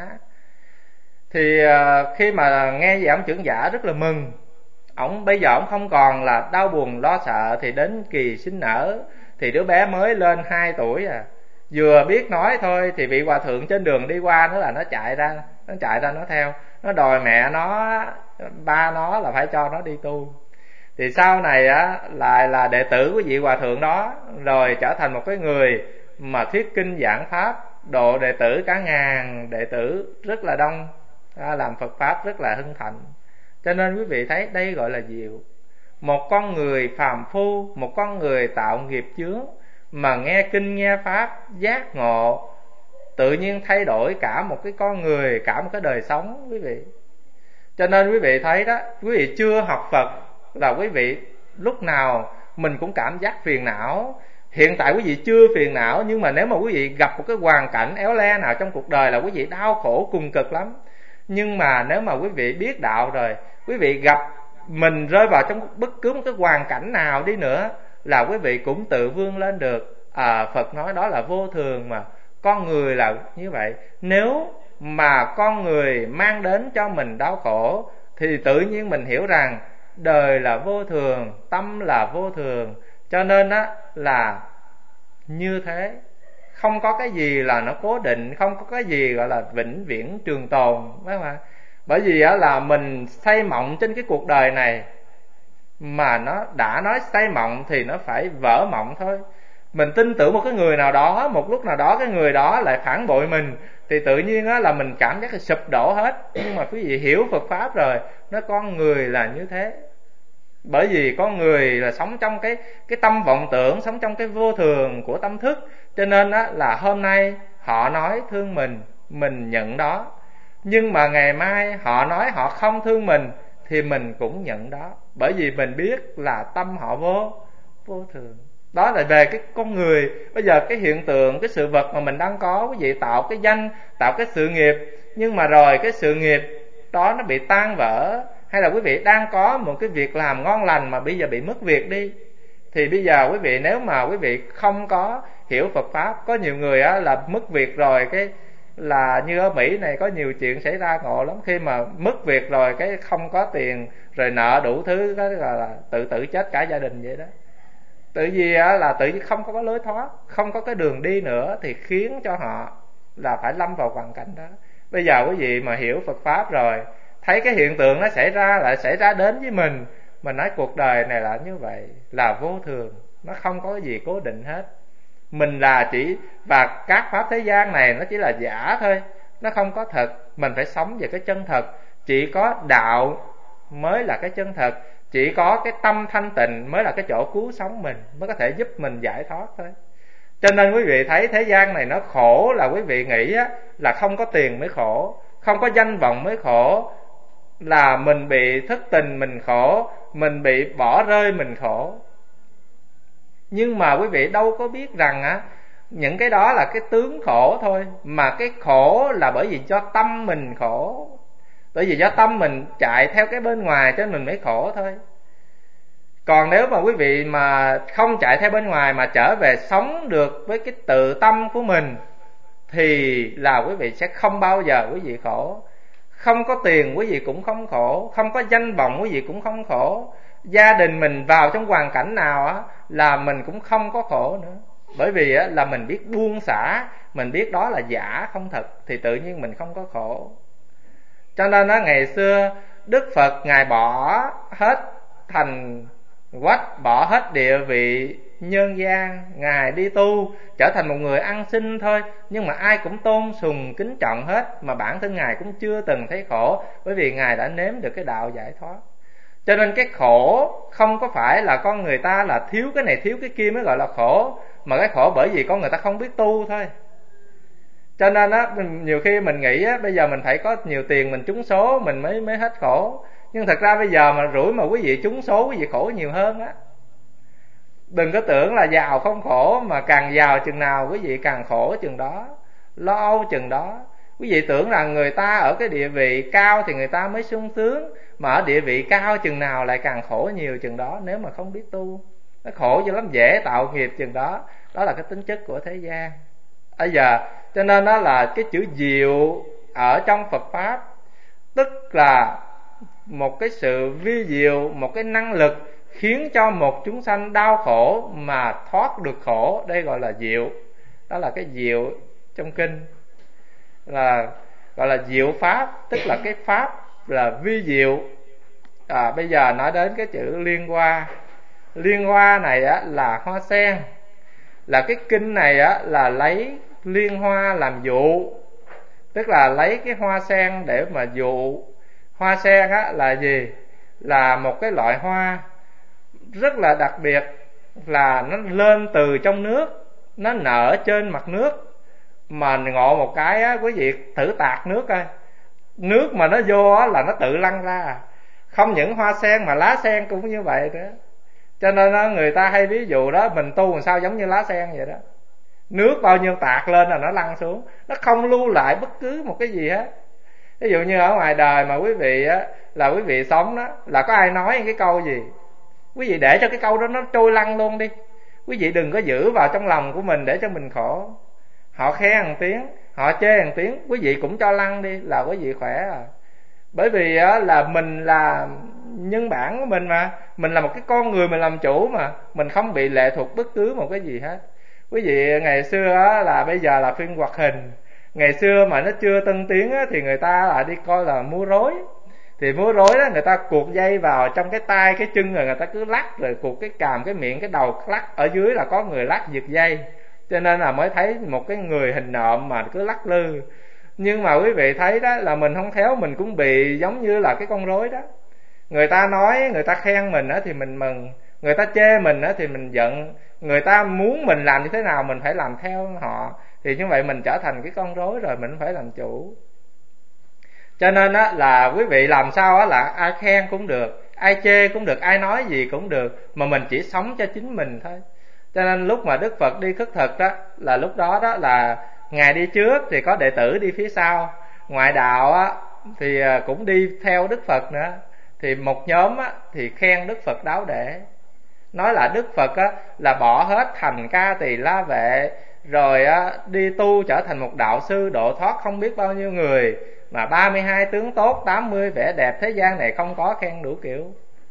Thì khi mà nghe vậy ông trưởng giả rất là mừng. Ông bây giờ ông không còn là đau buồn lo sợ. Thì đến kỳ sinh nở thì đứa bé mới lên hai tuổi à, vừa biết nói thôi thì vị hòa thượng trên đường đi qua nó là nó chạy ra, nó chạy ra nó theo, nó đòi mẹ nó, ba nó là phải cho nó đi tu. Thì sau này á lại là đệ tử của vị hòa thượng đó, rồi trở thành một cái người mà thuyết kinh giảng pháp, độ đệ tử cả ngàn đệ tử rất là đông, làm Phật pháp rất là hưng thịnh. Cho nên quý vị thấy đây gọi là diệu. Một con người phàm phu, một con người tạo nghiệp chướng mà nghe kinh nghe pháp giác ngộ, tự nhiên thay đổi cả một cái con người, cả một cái đời sống quý vị. Cho nên quý vị thấy đó, quý vị chưa học Phật là quý vị lúc nào mình cũng cảm giác phiền não. Hiện tại quý vị chưa phiền não, nhưng mà nếu mà quý vị gặp một cái hoàn cảnh éo le nào trong cuộc đời là quý vị đau khổ cùng cực lắm. Nhưng mà nếu mà quý vị biết đạo rồi, quý vị gặp mình rơi vào trong bất cứ một cái hoàn cảnh nào đi nữa là quý vị cũng tự vươn lên được. À, Phật nói đó là vô thường mà, con người là như vậy. Nếu mà con người mang đến cho mình đau khổ thì tự nhiên mình hiểu rằng đời là vô thường, tâm là vô thường. Cho nên á là như thế, không có cái gì là nó cố định, không có cái gì gọi là vĩnh viễn trường tồn, phải không ạ? Bởi vì á là mình xây mộng trên cái cuộc đời này, mà nó đã nói say mộng thì nó phải vỡ mộng thôi. Mình tin tưởng một cái người nào đó, một lúc nào đó cái người đó lại phản bội mình, thì tự nhiên á là mình cảm giác là sụp đổ hết. Nhưng mà quý vị hiểu Phật Pháp rồi, nói con người là như thế. Bởi vì con người là sống trong cái cái tâm vọng tưởng, sống trong cái vô thường của tâm thức, cho nên á là hôm nay họ nói thương mình, mình nhận đó. Nhưng mà ngày mai họ nói họ không thương mình thì mình cũng nhận đó. Bởi vì mình biết là tâm họ vô vô thường. Đó là về cái con người. Bây giờ cái hiện tượng, cái sự vật mà mình đang có, quý vị tạo cái danh, tạo cái sự nghiệp, nhưng mà rồi cái sự nghiệp đó nó bị tan vỡ, hay là quý vị đang có một cái việc làm ngon lành mà bây giờ bị mất việc đi, thì bây giờ quý vị nếu mà quý vị không có hiểu Phật Pháp, có nhiều người á là mất việc rồi, cái là như ở Mỹ này có nhiều chuyện xảy ra ngộ lắm. Khi mà mất việc rồi cái không có tiền, rồi nợ đủ thứ, đó là, là tự tử chết cả gia đình vậy đó. Tự vì á là tự nhiên không có lối thoát, không có cái đường đi nữa, thì khiến cho họ là phải lâm vào hoàn cảnh đó. Bây giờ quý vị mà hiểu Phật Pháp rồi, thấy cái hiện tượng nó xảy ra lại xảy ra đến với mình, mình nói cuộc đời này là như vậy, là vô thường, nó không có cái gì cố định hết. Mình là chỉ, và các pháp thế gian này nó chỉ là giả thôi, nó không có thật. Mình phải sống về cái chân thật. Chỉ có đạo mới là cái chân thật, chỉ có cái tâm thanh tịnh mới là cái chỗ cứu sống mình, mới có thể giúp mình giải thoát thôi. Cho nên quý vị thấy thế gian này nó khổ là quý vị nghĩ á, là không có tiền mới khổ, không có danh vọng mới khổ, là mình bị thất tình mình khổ, mình bị bỏ rơi mình khổ. Nhưng mà quý vị đâu có biết rằng á, những cái đó là cái tướng khổ thôi. Mà cái khổ là bởi vì do tâm mình khổ. Bởi vì do tâm mình chạy theo cái bên ngoài cho nên mình mới khổ thôi. Còn nếu mà quý vị mà không chạy theo bên ngoài mà trở về sống được với cái tự tâm của mình, thì là quý vị sẽ không bao giờ quý vị khổ. Không có tiền quý vị cũng không khổ, không có danh vọng quý vị cũng không khổ. Gia đình mình vào trong hoàn cảnh nào á là mình cũng không có khổ nữa. Bởi vì á là mình biết buông xả, mình biết đó là giả không thật, thì tự nhiên mình không có khổ. Cho nên á ngày xưa Đức Phật Ngài bỏ hết thành quách, bỏ hết địa vị nhân gian, Ngài đi tu trở thành một người ăn xin thôi. Nhưng mà ai cũng tôn sùng kính trọng hết, mà bản thân Ngài cũng chưa từng thấy khổ, bởi vì Ngài đã nếm được cái đạo giải thoát. Cho nên cái khổ không có phải là con người ta là thiếu cái này thiếu cái kia mới gọi là khổ, mà cái khổ bởi vì con người ta không biết tu thôi. Cho nên á, nhiều khi mình nghĩ á, bây giờ mình phải có nhiều tiền mình trúng số mình mới mới hết khổ. Nhưng thật ra bây giờ mà rủi mà quý vị trúng số, quý vị khổ nhiều hơn á. Đừng có tưởng là giàu không khổ, mà càng giàu chừng nào quý vị càng khổ chừng đó, lo âu chừng đó. Quý vị tưởng là người ta ở cái địa vị cao thì người ta mới sung sướng, mà ở địa vị cao chừng nào lại càng khổ nhiều chừng đó, nếu mà không biết tu. Nó khổ dữ lắm, dễ tạo nghiệp chừng đó. Đó là cái tính chất của thế gian. Bây giờ cho nên đó là cái chữ diệu ở trong Phật Pháp, tức là một cái sự vi diệu, một cái năng lực khiến cho một chúng sanh đau khổ mà thoát được khổ. Đây gọi là diệu. Đó là cái diệu trong kinh, là gọi là diệu pháp, tức là cái pháp là vi diệu. À, bây giờ nói đến cái chữ liên hoa. Liên hoa này á, là hoa sen. Là cái kinh này á, là lấy liên hoa làm dụ, tức là lấy cái hoa sen để mà dụ. Hoa sen á, là gì? Là một cái loại hoa rất là đặc biệt, là nó lên từ trong nước, nó nở trên mặt nước. Mà ngộ một cái á, quý vị thử tạt nước coi, nước mà nó vô á, là nó tự lăn ra. Không những hoa sen mà lá sen cũng như vậy nữa. Cho nên á, người ta hay ví dụ đó, mình tu làm sao giống như lá sen vậy đó. Nước bao nhiêu tạt lên là nó lăn xuống, nó không lưu lại bất cứ một cái gì hết. Ví dụ như ở ngoài đời mà quý vị á, là quý vị sống đó, là có ai nói cái câu gì, quý vị để cho cái câu đó nó trôi lăn luôn đi. Quý vị đừng có giữ vào trong lòng của mình để cho mình khổ. Họ khen một tiếng, họ chê một tiếng, quý vị cũng cho lăn đi, là quý vị khỏe à. Bởi vì á, là mình là nhân bản của mình mà, mình là một cái con người mình làm chủ mà, mình không bị lệ thuộc bất cứ một cái gì hết. Quý vị ngày xưa á, là bây giờ là phim hoạt hình, ngày xưa mà nó chưa tân tiến á, thì người ta là đi coi là múa rối. Thì múa rối đó, người ta cuột dây vào trong cái tay cái chân, rồi người ta cứ lắc, rồi cuột cái càm cái miệng cái đầu lắc, ở dưới là có người lắc giật dây, cho nên là mới thấy một cái người hình nộm mà cứ lắc lư. Nhưng mà quý vị thấy đó, là mình không khéo mình cũng bị giống như là cái con rối đó. Người ta nói, người ta khen mình á thì mình mừng, người ta chê mình á thì mình giận, người ta muốn mình làm như thế nào mình phải làm theo họ. Thì như vậy mình trở thành cái con rối rồi, mình phải làm chủ. Cho nên á là quý vị làm sao á là ai khen cũng được, ai chê cũng được, ai nói gì cũng được, mà mình chỉ sống cho chính mình thôi. Cho nên lúc mà Đức Phật đi khất thực đó, là lúc đó đó là Ngài đi trước thì có đệ tử đi phía sau. Ngoại đạo á thì cũng đi theo Đức Phật nữa. Thì một nhóm á thì khen Đức Phật đáo để, nói là Đức Phật á là bỏ hết thành ca tỳ la vệ, rồi á đi tu trở thành một đạo sư độ thoát không biết bao nhiêu người, mà ba mươi hai tướng tốt, tám mươi vẻ đẹp thế gian này không có, khen đủ kiểu.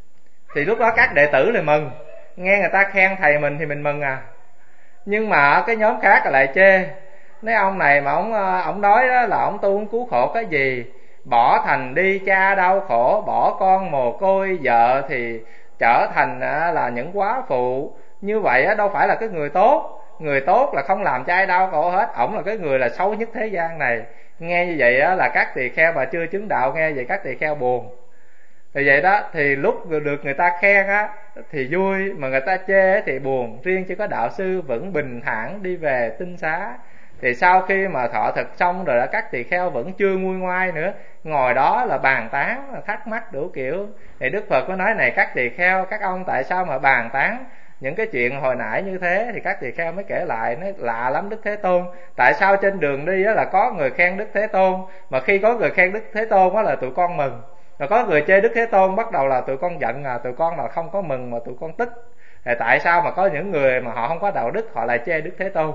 Thì lúc đó các đệ tử lại mừng, nghe người ta khen thầy mình thì mình mừng à. Nhưng mà cái nhóm khác lại chê, nói ông này mà ông ông nói đó là ông tu ông cứu khổ cái gì, bỏ thành đi cha đau khổ, bỏ con mồ côi vợ thì trở thành là những quá phụ, như vậy đâu phải là cái người tốt. Người tốt là không làm cho ai đau khổ hết, ổng là cái người là xấu nhất thế gian này. Nghe như vậy là các tỳ kheo mà chưa chứng đạo nghe vậy các tỳ kheo buồn. Thì vậy đó, thì lúc được người ta khen á thì vui, mà người ta chê thì buồn. Riêng chỉ có đạo sư vẫn bình thản đi về tinh xá. Thì sau khi mà thọ thực xong rồi, các tỳ kheo vẫn chưa nguôi ngoai nữa, ngồi đó là bàn tán, thắc mắc đủ kiểu. Thì Đức Phật có nói, này các tỳ kheo, các ông tại sao mà bàn tán những cái chuyện hồi nãy như thế? Thì các tỳ kheo mới kể lại, nói lạ lắm Đức Thế Tôn, tại sao trên đường đi là có người khen Đức Thế Tôn, mà khi có người khen Đức Thế Tôn là tụi con mừng, mà có người chê Đức Thế Tôn bắt đầu là tụi con giận, à tụi con là không có mừng mà tụi con tức. Thì tại sao mà có những người mà họ không có đạo đức họ lại chê Đức Thế Tôn?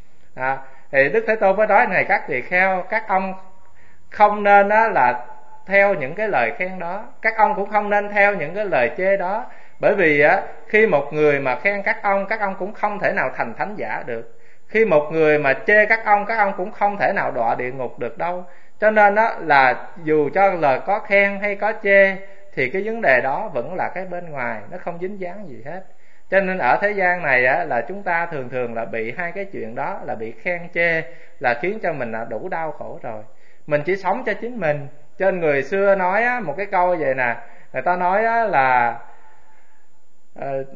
À, thì Đức Thế Tôn mới nói, này các tỳ kheo, các ông không nên á, là theo những cái lời khen đó, các ông cũng không nên theo những cái lời chê đó. Bởi vì á, khi một người mà khen các ông, các ông cũng không thể nào thành thánh giả được. Khi một người mà chê các ông, các ông cũng không thể nào đọa địa ngục được đâu. Cho nên á, là dù cho lời có khen hay có chê thì cái vấn đề đó vẫn là cái bên ngoài, nó không dính dáng gì hết. Cho nên ở thế gian này á, là chúng ta thường thường là bị hai cái chuyện đó, là bị khen chê, là khiến cho mình là đủ đau khổ rồi. Mình chỉ sống cho chính mình. Cho nên người xưa nói á, một cái câu vậy nè, người ta nói á, là uh,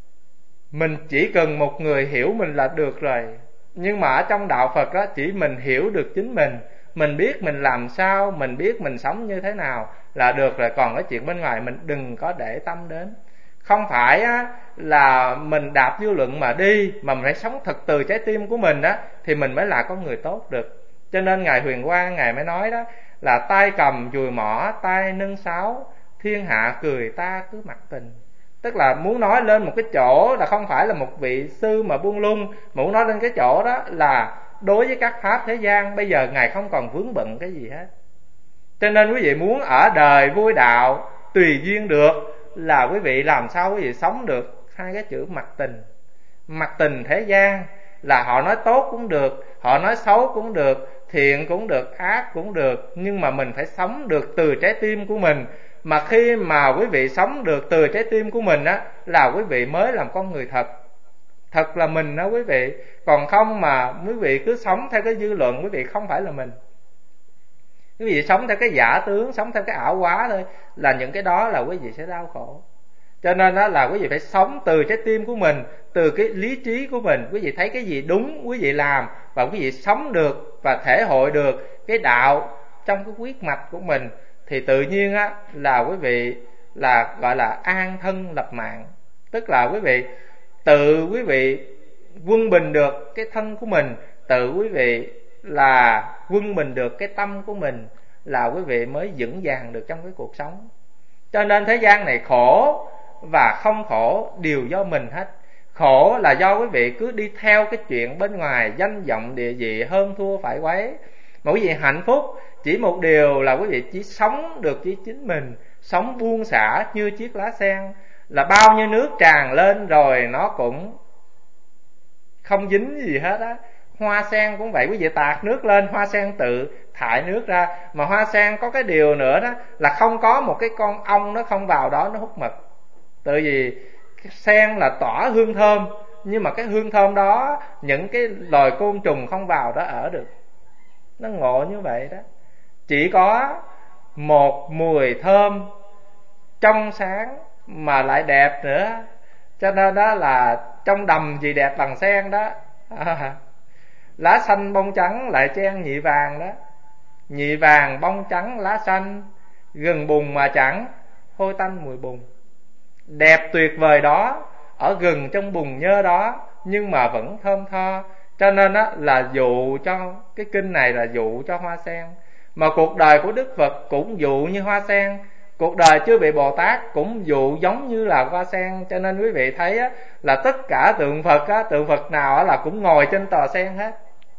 mình chỉ cần một người hiểu mình là được rồi. Nhưng mà ở trong đạo Phật á, chỉ mình hiểu được chính mình, mình biết mình làm sao, mình biết mình sống như thế nào là được rồi. Còn cái chuyện bên ngoài mình đừng có để tâm đến. Không phải á, là mình đạp vô luận mà đi, mà mình phải sống thật từ trái tim của mình á, thì mình mới là con người tốt được. Cho nên Ngài Huyền Quang Ngài mới nói đó, là tay cầm dùi mỏ, tay nâng sáo, thiên hạ cười ta cứ mặc tình. Tức là muốn nói lên một cái chỗ là không phải là một vị sư mà buông lung, mà muốn nói lên cái chỗ đó là đối với các pháp thế gian bây giờ Ngài không còn vướng bận cái gì hết. Cho nên quý vị muốn ở đời vui đạo tùy duyên được, là quý vị làm sao quý vị sống được hai cái chữ mặc tình. Mặc tình thế gian là họ nói tốt cũng được, họ nói xấu cũng được, thiện cũng được, ác cũng được, nhưng mà mình phải sống được từ trái tim của mình. Mà khi mà quý vị sống được từ trái tim của mình á, là quý vị mới làm con người thật. Thật là mình đó quý vị. Còn không mà quý vị cứ sống theo cái dư luận, quý vị không phải là mình. Quý vị sống theo cái giả tướng, sống theo cái ảo hóa thôi, là những cái đó là quý vị sẽ đau khổ. Cho nên đó là quý vị phải sống từ trái tim của mình, từ cái lý trí của mình. Quý vị thấy cái gì đúng quý vị làm, và quý vị sống được và thể hội được cái đạo trong cái huyết mạch của mình, thì tự nhiên á, là quý vị là gọi là an thân lập mạng. Tức là quý vị tự quý vị quân bình được cái thân của mình, tự quý vị là quân bình được cái tâm của mình, là quý vị mới vững vàng được trong cái cuộc sống. Cho nên thế gian này khổ và không khổ đều do mình hết. Khổ là do quý vị cứ đi theo cái chuyện bên ngoài, danh vọng địa vị, hơn thua phải quấy. Mà quý vị hạnh phúc chỉ một điều là quý vị chỉ sống được với chính mình, sống buông xả như chiếc lá sen, là bao nhiêu nước tràn lên rồi nó cũng không dính gì hết á. Hoa sen cũng vậy, quý vị tạt nước lên, hoa sen tự thải nước ra. Mà hoa sen có cái điều nữa đó là không có một cái con ong nó không vào đó nó hút mật. Tại vì sen là tỏa hương thơm, nhưng mà cái hương thơm đó những cái loài côn trùng không vào đó ở được. Nó ngộ như vậy đó. Chỉ có một mùi thơm trong sáng mà lại đẹp nữa, cho nên đó là trong đầm gì đẹp bằng sen đó. À, lá xanh bông trắng lại chen nhị vàng đó. Nhị vàng bông trắng lá xanh, gừng bùn mà chẳng hôi tanh mùi bùn. Đẹp tuyệt vời đó, ở gừng trong bùn nhơ đó, nhưng mà vẫn thơm tho. Cho nên đó là dụ cho cái kinh này là dụ cho hoa sen. Mà cuộc đời của Đức Phật cũng dụ như hoa sen, cuộc đời chư vị Bồ Tát cũng dụ giống như là hoa sen. Cho nên quý vị thấy á, là tất cả tượng Phật á, tượng Phật nào á, là cũng ngồi trên tòa sen hết.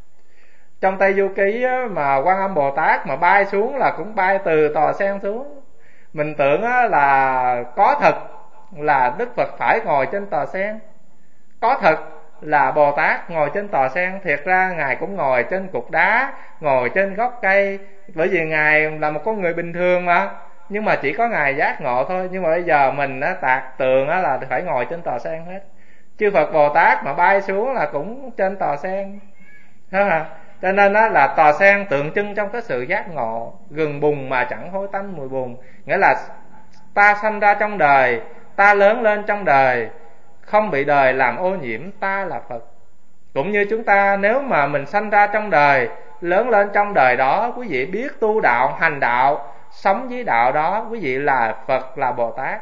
Trong Tây Du Ký á, mà Quan Âm Bồ Tát mà bay xuống là cũng bay từ tòa sen xuống. Mình tưởng á, là có thật là Đức Phật phải ngồi trên tòa sen, có thật là Bồ Tát ngồi trên tòa sen. Thiệt ra Ngài cũng ngồi trên cục đá, ngồi trên gốc cây, bởi vì Ngài là một con người bình thường mà, nhưng mà chỉ có Ngài giác ngộ thôi. Nhưng mà bây giờ mình á, tạc tượng á, là phải ngồi trên tòa sen hết. Chư Phật Bồ Tát mà bay xuống là cũng trên tòa sen, thấy không? Cho nên đó là tòa sen tượng trưng trong cái sự giác ngộ. Gừng bùn mà chẳng hôi tanh mùi bùn, nghĩa là ta sanh ra trong đời, ta lớn lên trong đời, không bị đời làm ô nhiễm, ta là Phật. Cũng như chúng ta nếu mà mình sanh ra trong đời, lớn lên trong đời đó, quý vị biết tu đạo, hành đạo, sống với đạo đó, quý vị là Phật, là Bồ Tát,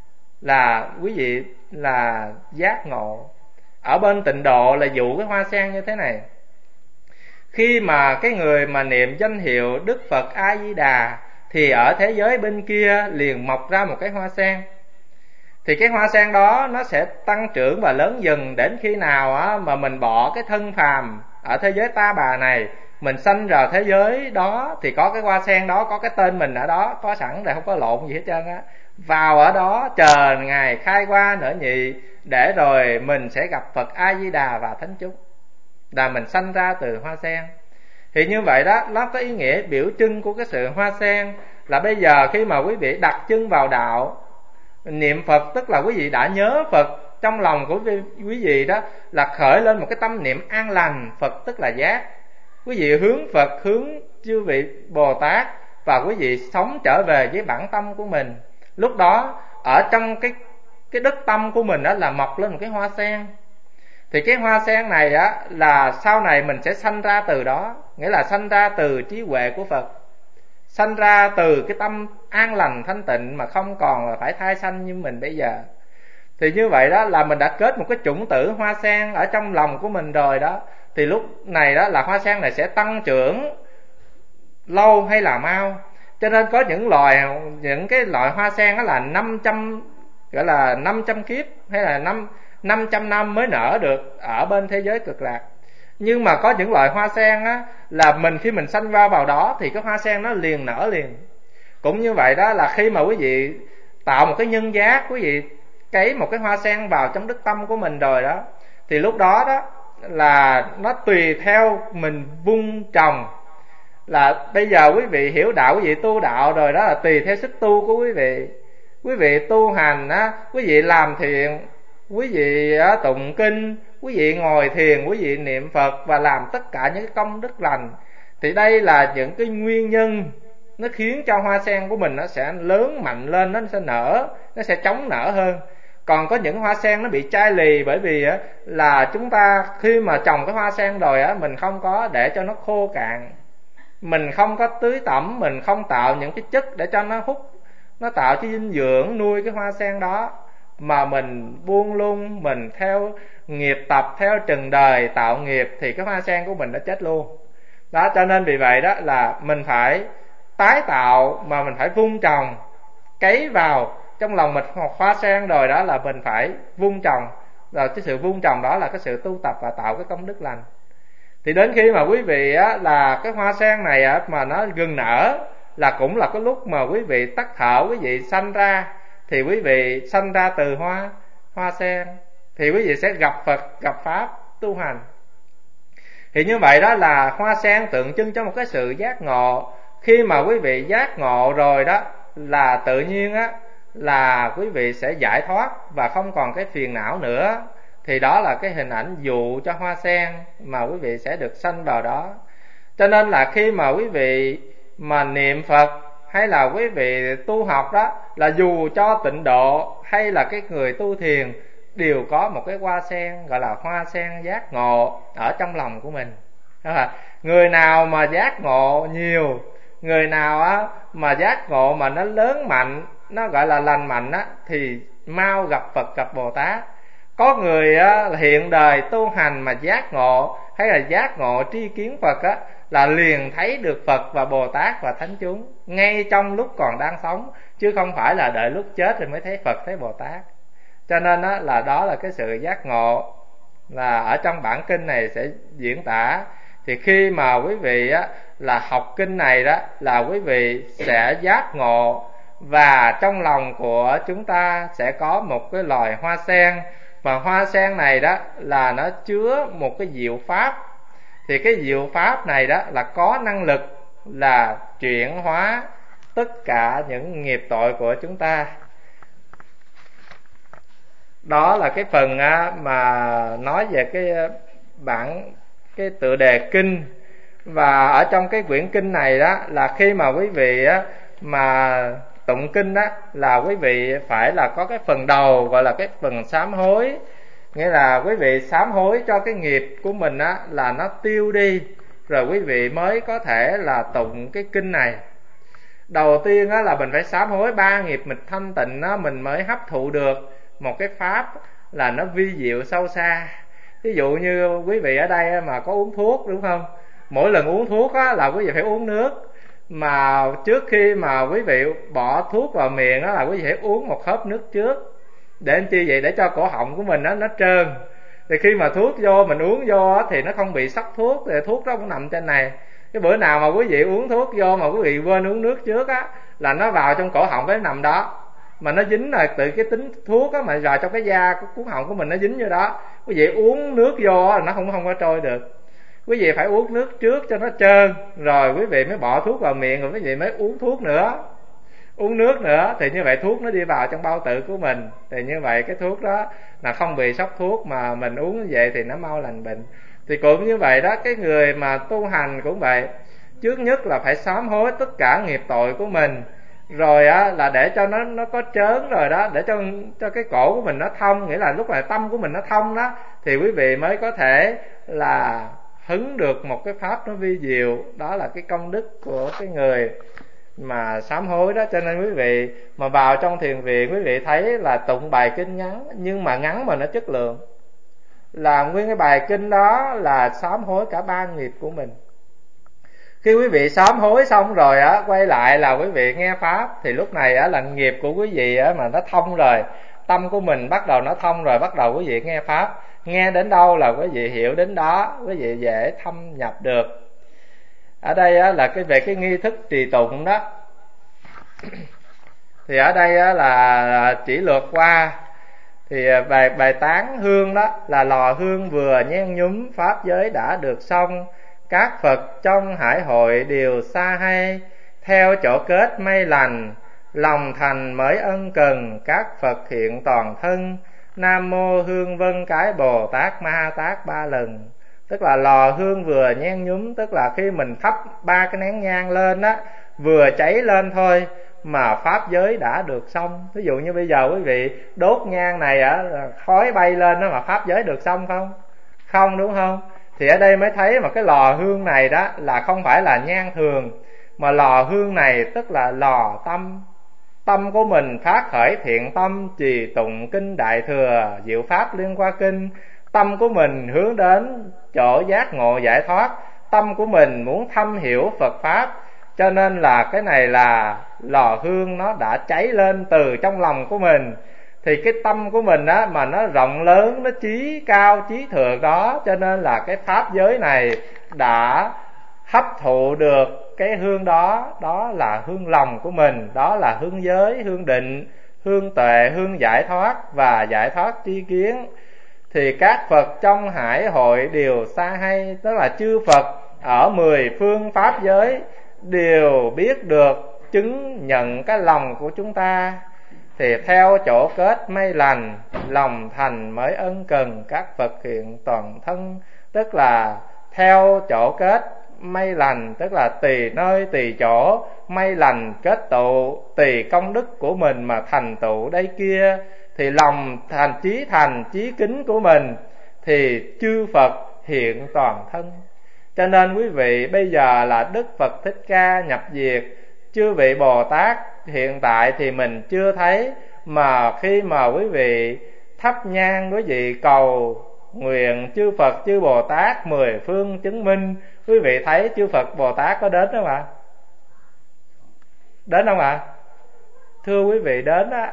là quý vị là giác ngộ. Ở bên Tịnh Độ là dụ cái hoa sen như thế này. Khi mà cái người mà niệm danh hiệu Đức Phật A Di Đà thì ở thế giới bên kia liền mọc ra một cái hoa sen. Thì cái hoa sen đó nó sẽ tăng trưởng và lớn dần, đến khi nào á, mà mình bỏ cái thân phàm ở thế giới ta bà này, mình sanh vào thế giới đó, thì có cái hoa sen đó, có cái tên mình ở đó, có sẵn rồi, không có lộn gì hết trơn á. Vào ở đó chờ ngày khai hoa nở nhị, để rồi mình sẽ gặp Phật A Di Đà và Thánh Chúng, là mình sanh ra từ hoa sen. Thì như vậy đó, nó có ý nghĩa biểu trưng của cái sự hoa sen. Là bây giờ khi mà quý vị đặt chân vào đạo, niệm Phật, tức là quý vị đã nhớ Phật trong lòng của quý vị đó, là khởi lên một cái tâm niệm an lành. Phật tức là giác. Quý vị hướng Phật, hướng chư vị Bồ Tát, và quý vị sống trở về với bản tâm của mình. Lúc đó ở trong cái cái đất tâm của mình đó là mọc lên một cái hoa sen. Thì cái hoa sen này á, là sau này mình sẽ sanh ra từ đó, nghĩa là sanh ra từ trí huệ của Phật, sanh ra từ cái tâm an lành thanh tịnh, mà không còn là phải thai sanh như mình bây giờ. Thì như vậy đó là mình đã kết một cái chủng tử hoa sen ở trong lòng của mình rồi đó. Thì lúc này đó là hoa sen này sẽ tăng trưởng lâu hay là mau. Cho nên có những loài những cái loại hoa sen đó là năm trăm, gọi là năm trăm kiếp hay là năm năm trăm năm mới nở được ở bên thế giới Cực Lạc. Nhưng mà có những loại hoa sen á, là mình khi mình sanh ra vào đó thì cái hoa sen nó liền nở liền. Cũng như vậy đó, là khi mà quý vị tạo một cái nhân giác, quý vị cấy một cái hoa sen vào trong đức tâm của mình rồi đó, thì lúc đó đó là nó tùy theo mình vun trồng. Là bây giờ quý vị hiểu đạo, quý vị tu đạo rồi đó, là tùy theo sức tu của quý vị. Quý vị tu hành á, quý vị làm thiện, quý vị tụng kinh, quý vị ngồi thiền, quý vị niệm Phật và làm tất cả những cái công đức lành, thì đây là những cái nguyên nhân nó khiến cho hoa sen của mình nó sẽ lớn mạnh lên, nó sẽ nở, nó sẽ chóng nở hơn. Còn có những hoa sen nó bị chai lì, bởi vì á, là chúng ta khi mà trồng cái hoa sen rồi á, mình không có để cho nó khô cạn, mình không có tưới tẩm, mình không tạo những cái chất để cho nó hút, nó tạo cái dinh dưỡng nuôi cái hoa sen đó, mà mình buông lung, mình theo nghiệp tập, theo trần đời tạo nghiệp, thì cái hoa sen của mình nó chết luôn đó. Cho nên vì vậy đó là mình phải tái tạo, mà mình phải vun trồng, cấy vào trong lòng mình hoa sen rồi đó, là mình phải vun trồng. Rồi cái sự vun trồng đó là cái sự tu tập và tạo cái công đức lành. Thì đến khi mà quý vị á, là cái hoa sen này á, mà nó gần nở, là cũng là cái lúc mà quý vị tắt thở, quý vị sanh ra, thì quý vị sanh ra từ hoa hoa sen, thì quý vị sẽ gặp Phật, gặp Pháp, tu hành. Thì như vậy đó là hoa sen tượng trưng cho một cái sự giác ngộ. Khi mà quý vị giác ngộ rồi đó là tự nhiên á là quý vị sẽ giải thoát và không còn cái phiền não nữa. Thì đó là cái hình ảnh dụ cho hoa sen mà quý vị sẽ được sanh vào đó. Cho nên là khi mà quý vị mà niệm Phật hay là quý vị tu học đó, là dù cho tịnh độ hay là cái người tu thiền đều có một cái hoa sen gọi là hoa sen giác ngộ ở trong lòng của mình. Đó là người nào mà giác ngộ nhiều, người nào á mà giác ngộ mà nó lớn mạnh, nó gọi là lành mạnh á, thì mau gặp Phật gặp Bồ Tát. Có người á, hiện đời tu hành mà giác ngộ hay là giác ngộ tri kiến Phật á, là liền thấy được Phật và Bồ Tát và thánh chúng ngay trong lúc còn đang sống, chứ không phải là đợi lúc chết rồi mới thấy Phật thấy Bồ Tát. Cho nên á, là đó là cái sự giác ngộ, là ở trong bản kinh này sẽ diễn tả. Thì khi mà quý vị á, là học kinh này đó, là quý vị sẽ giác ngộ, và trong lòng của chúng ta sẽ có một cái loài hoa sen. Và hoa sen này đó là nó chứa một cái diệu pháp. Thì cái diệu pháp này đó là có năng lực là chuyển hóa tất cả những nghiệp tội của chúng ta. Đó là cái phần mà nói về cái bản cái tựa đề kinh. Và ở trong cái quyển kinh này đó là khi mà quý vị á, mà tụng kinh đó, là quý vị phải là có cái phần đầu gọi là cái phần sám hối. Nghĩa là quý vị sám hối cho cái nghiệp của mình á, là nó tiêu đi, rồi quý vị mới có thể là tụng cái kinh này. Đầu tiên á, là mình phải sám hối ba nghiệp mình thanh tịnh á, mình mới hấp thụ được một cái pháp là nó vi diệu sâu xa. Ví dụ như quý vị ở đây mà có uống thuốc đúng không? Mỗi lần uống thuốc á, là quý vị phải uống nước. Mà trước khi mà quý vị bỏ thuốc vào miệng á, là quý vị phải uống một hớp nước trước. Để làm chi vậy? Để cho cổ họng của mình á, nó trơn. Thì khi mà thuốc vô, mình uống vô á, thì nó không bị sốc thuốc. Thì thuốc đó cũng nằm trên này. Cái bữa nào mà quý vị uống thuốc vô mà quý vị quên uống nước trước á, là nó vào trong cổ họng cái nằm đó. Mà nó dính là tự cái tính thuốc á, mà vào trong cái da của cuống họng của mình nó dính vô đó. Quý vị uống nước vô á, là nó không không có trôi được. Quý vị phải uống nước trước cho nó trơn, rồi quý vị mới bỏ thuốc vào miệng, rồi quý vị mới uống thuốc nữa. Uống nước nữa, thì như vậy thuốc nó đi vào trong bao tử của mình. Thì như vậy cái thuốc đó là không bị sốc thuốc, mà mình uống như vậy thì nó mau lành bệnh. Thì cũng như vậy đó, cái người mà tu hành cũng vậy. Trước nhất là phải sám hối tất cả nghiệp tội của mình. Rồi á, là để cho nó nó có trớn rồi đó, để cho cho cái cổ của mình nó thông. Nghĩa là lúc này tâm của mình nó thông đó, thì quý vị mới có thể là hứng được một cái pháp nó vi diệu. Đó là cái công đức của cái người mà sám hối đó. Cho nên quý vị mà vào trong thiền viện, quý vị thấy là tụng bài kinh ngắn, nhưng mà ngắn mà nó chất lượng. Là nguyên cái bài kinh đó là sám hối cả ba nghiệp của mình. Khi quý vị sám hối xong rồi á, quay lại là quý vị nghe pháp, thì lúc này á là nghiệp của quý vị á mà nó thông rồi, tâm của mình bắt đầu nó thông rồi, bắt đầu quý vị nghe pháp. Nghe đến đâu là quý vị hiểu đến đó, quý vị dễ thâm nhập được. Ở đây á, là cái về cái nghi thức trì tụng đó, thì ở đây á, là chỉ lược qua. Thì bài bài tán hương đó là lò hương vừa nhen nhúm, pháp giới đã được xong. Các Phật trong hải hội đều xa hay, theo chỗ kết mây lành, lòng thành mới ân cần, các Phật hiện toàn thân. Nam mô hương vân cái Bồ Tát Ma Tát ba lần. Tức là lò hương vừa nhen nhúm, tức là khi mình thắp ba cái nén nhang lên á, vừa cháy lên thôi mà pháp giới đã được xong. Ví dụ như bây giờ quý vị đốt nhang này á, khói bay lên đó, mà pháp giới được xong không? Không, đúng không? Thì ở đây mới thấy mà cái lò hương này đó là không phải là nhang thường, mà lò hương này tức là lò tâm. Tâm của mình phát khởi thiện tâm, trì tụng kinh Đại Thừa, diệu pháp liên qua kinh. Tâm của mình hướng đến chỗ giác ngộ giải thoát. Tâm của mình muốn thâm hiểu Phật Pháp. Cho nên là cái này là lò hương nó đã cháy lên từ trong lòng của mình. Thì cái tâm của mình á, mà nó rộng lớn, nó trí cao, trí thượng đó. Cho nên là cái pháp giới này đã hấp thụ được cái hương đó. Đó là hương lòng của mình. Đó là hương giới, hương định, hương tuệ, hương giải thoát và giải thoát tri kiến. thì các Phật trong hải hội đều xa hay, tức là chư Phật ở mười phương pháp giới đều biết được, chứng nhận cái lòng của chúng ta. Thì theo chỗ kết mây lành, lòng thành mới ân cần, các Phật hiện toàn thân. Tức là theo chỗ kết mây lành, tức là tùy nơi tùy chỗ mây lành kết tụ, tùy công đức của mình mà thành tựu đây kia. Thì lòng thành chí thành chí kính của mình thì chư Phật hiện toàn thân. Cho nên quý vị bây giờ là Đức Phật Thích Ca nhập diệt, chư vị Bồ Tát hiện tại thì mình chưa thấy, mà khi mà quý vị thắp nhang, quý vị cầu nguyện chư Phật chư Bồ Tát mười phương chứng minh, quý vị thấy chư Phật Bồ Tát có đến không ạ? Đến không ạ? Thưa quý vị, đến á,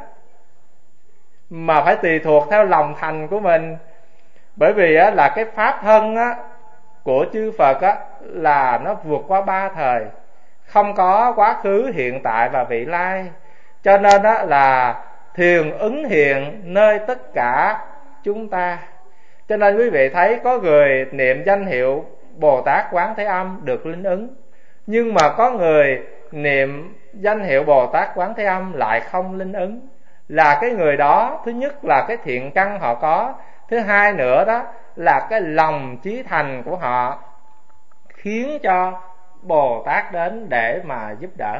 mà phải tùy thuộc theo lòng thành của mình. Bởi vì á, là cái pháp thân á, của chư Phật á, là nó vượt qua ba thời, không có quá khứ, hiện tại và vị lai. Cho nên á, là thiền ứng hiện nơi tất cả chúng ta. Cho nên quý vị thấy có người niệm danh hiệu Bồ Tát Quán Thế Âm được linh ứng, nhưng mà có người niệm danh hiệu Bồ Tát Quán Thế Âm lại không linh ứng. Là cái người đó, thứ nhất là cái thiện căn họ có, thứ hai nữa đó là cái lòng chí thành của họ khiến cho Bồ Tát đến để mà giúp đỡ.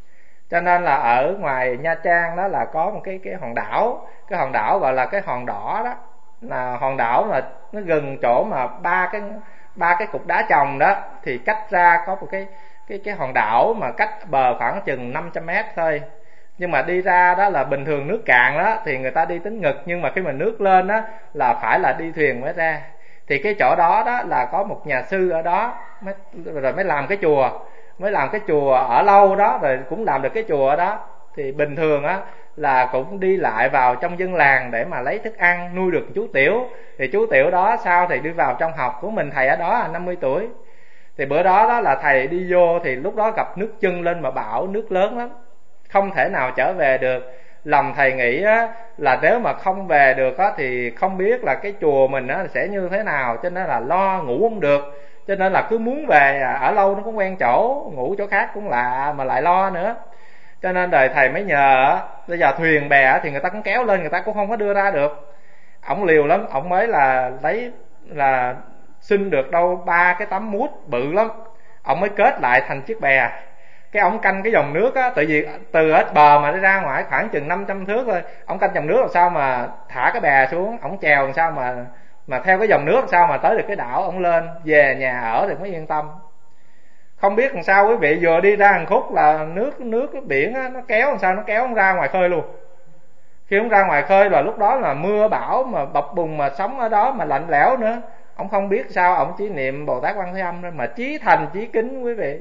Cho nên là ở ngoài Nha Trang đó là có một cái cái hòn đảo, cái hòn đảo gọi là cái hòn đỏ đó, là hòn đảo mà nó gần chỗ mà ba cái ba cái cục đá chồng đó, thì cách ra có một cái cái cái hòn đảo mà cách bờ khoảng chừng năm trăm mét thôi. Nhưng mà đi ra đó là bình thường nước cạn đó thì người ta đi tính ngực, nhưng mà khi mà nước lên đó là phải là đi thuyền mới ra. Thì cái chỗ đó đó là có một nhà sư ở đó mới, rồi mới làm cái chùa, mới làm cái chùa ở lâu đó, rồi cũng làm được cái chùa ở đó. Thì bình thường á là cũng đi lại vào trong dân làng để mà lấy thức ăn nuôi được chú Tiểu. Thì chú Tiểu đó sau thì đi vào trong học của mình, thầy ở đó là năm mươi tuổi. Thì bữa đó đó là thầy đi vô, thì lúc đó gặp nước chưng lên mà bão nước lớn lắm, không thể nào trở về được. Lòng thầy nghĩ á, là nếu mà không về được á, thì không biết là cái chùa mình á, sẽ như thế nào. Cho nên là lo ngủ không được, cho nên là cứ muốn về, ở lâu nó cũng quen chỗ, ngủ chỗ khác cũng lạ mà lại lo nữa. Cho nên đời thầy mới nhờ, bây giờ thuyền bè thì người ta cũng kéo lên, người ta cũng không có đưa ra được. Ổng liều lắm, ổng mới là lấy là xin được đâu ba cái tấm mút bự lắm, ổng mới kết lại thành chiếc bè. Cái ổng canh cái dòng nước á, tại vì từ ở bờ mà đi ra ngoài khoảng chừng năm trăm thước thôi, ổng canh dòng nước làm sao mà thả cái bè xuống, ổng chèo làm sao mà mà theo cái dòng nước làm sao mà tới được cái đảo, ổng lên về nhà ở thì mới yên tâm. Không biết làm sao quý vị, vừa đi ra một khúc là nước nước cái biển á, nó kéo làm sao nó kéo ông ra ngoài khơi luôn. Khi ông ra ngoài khơi là lúc đó là mưa bão mà bập bùng, mà sống ở đó mà lạnh lẽo nữa. Ông không biết sao, ông chỉ niệm Bồ Tát Quan Thế Âm thôi, mà chí thành chí kính quý vị.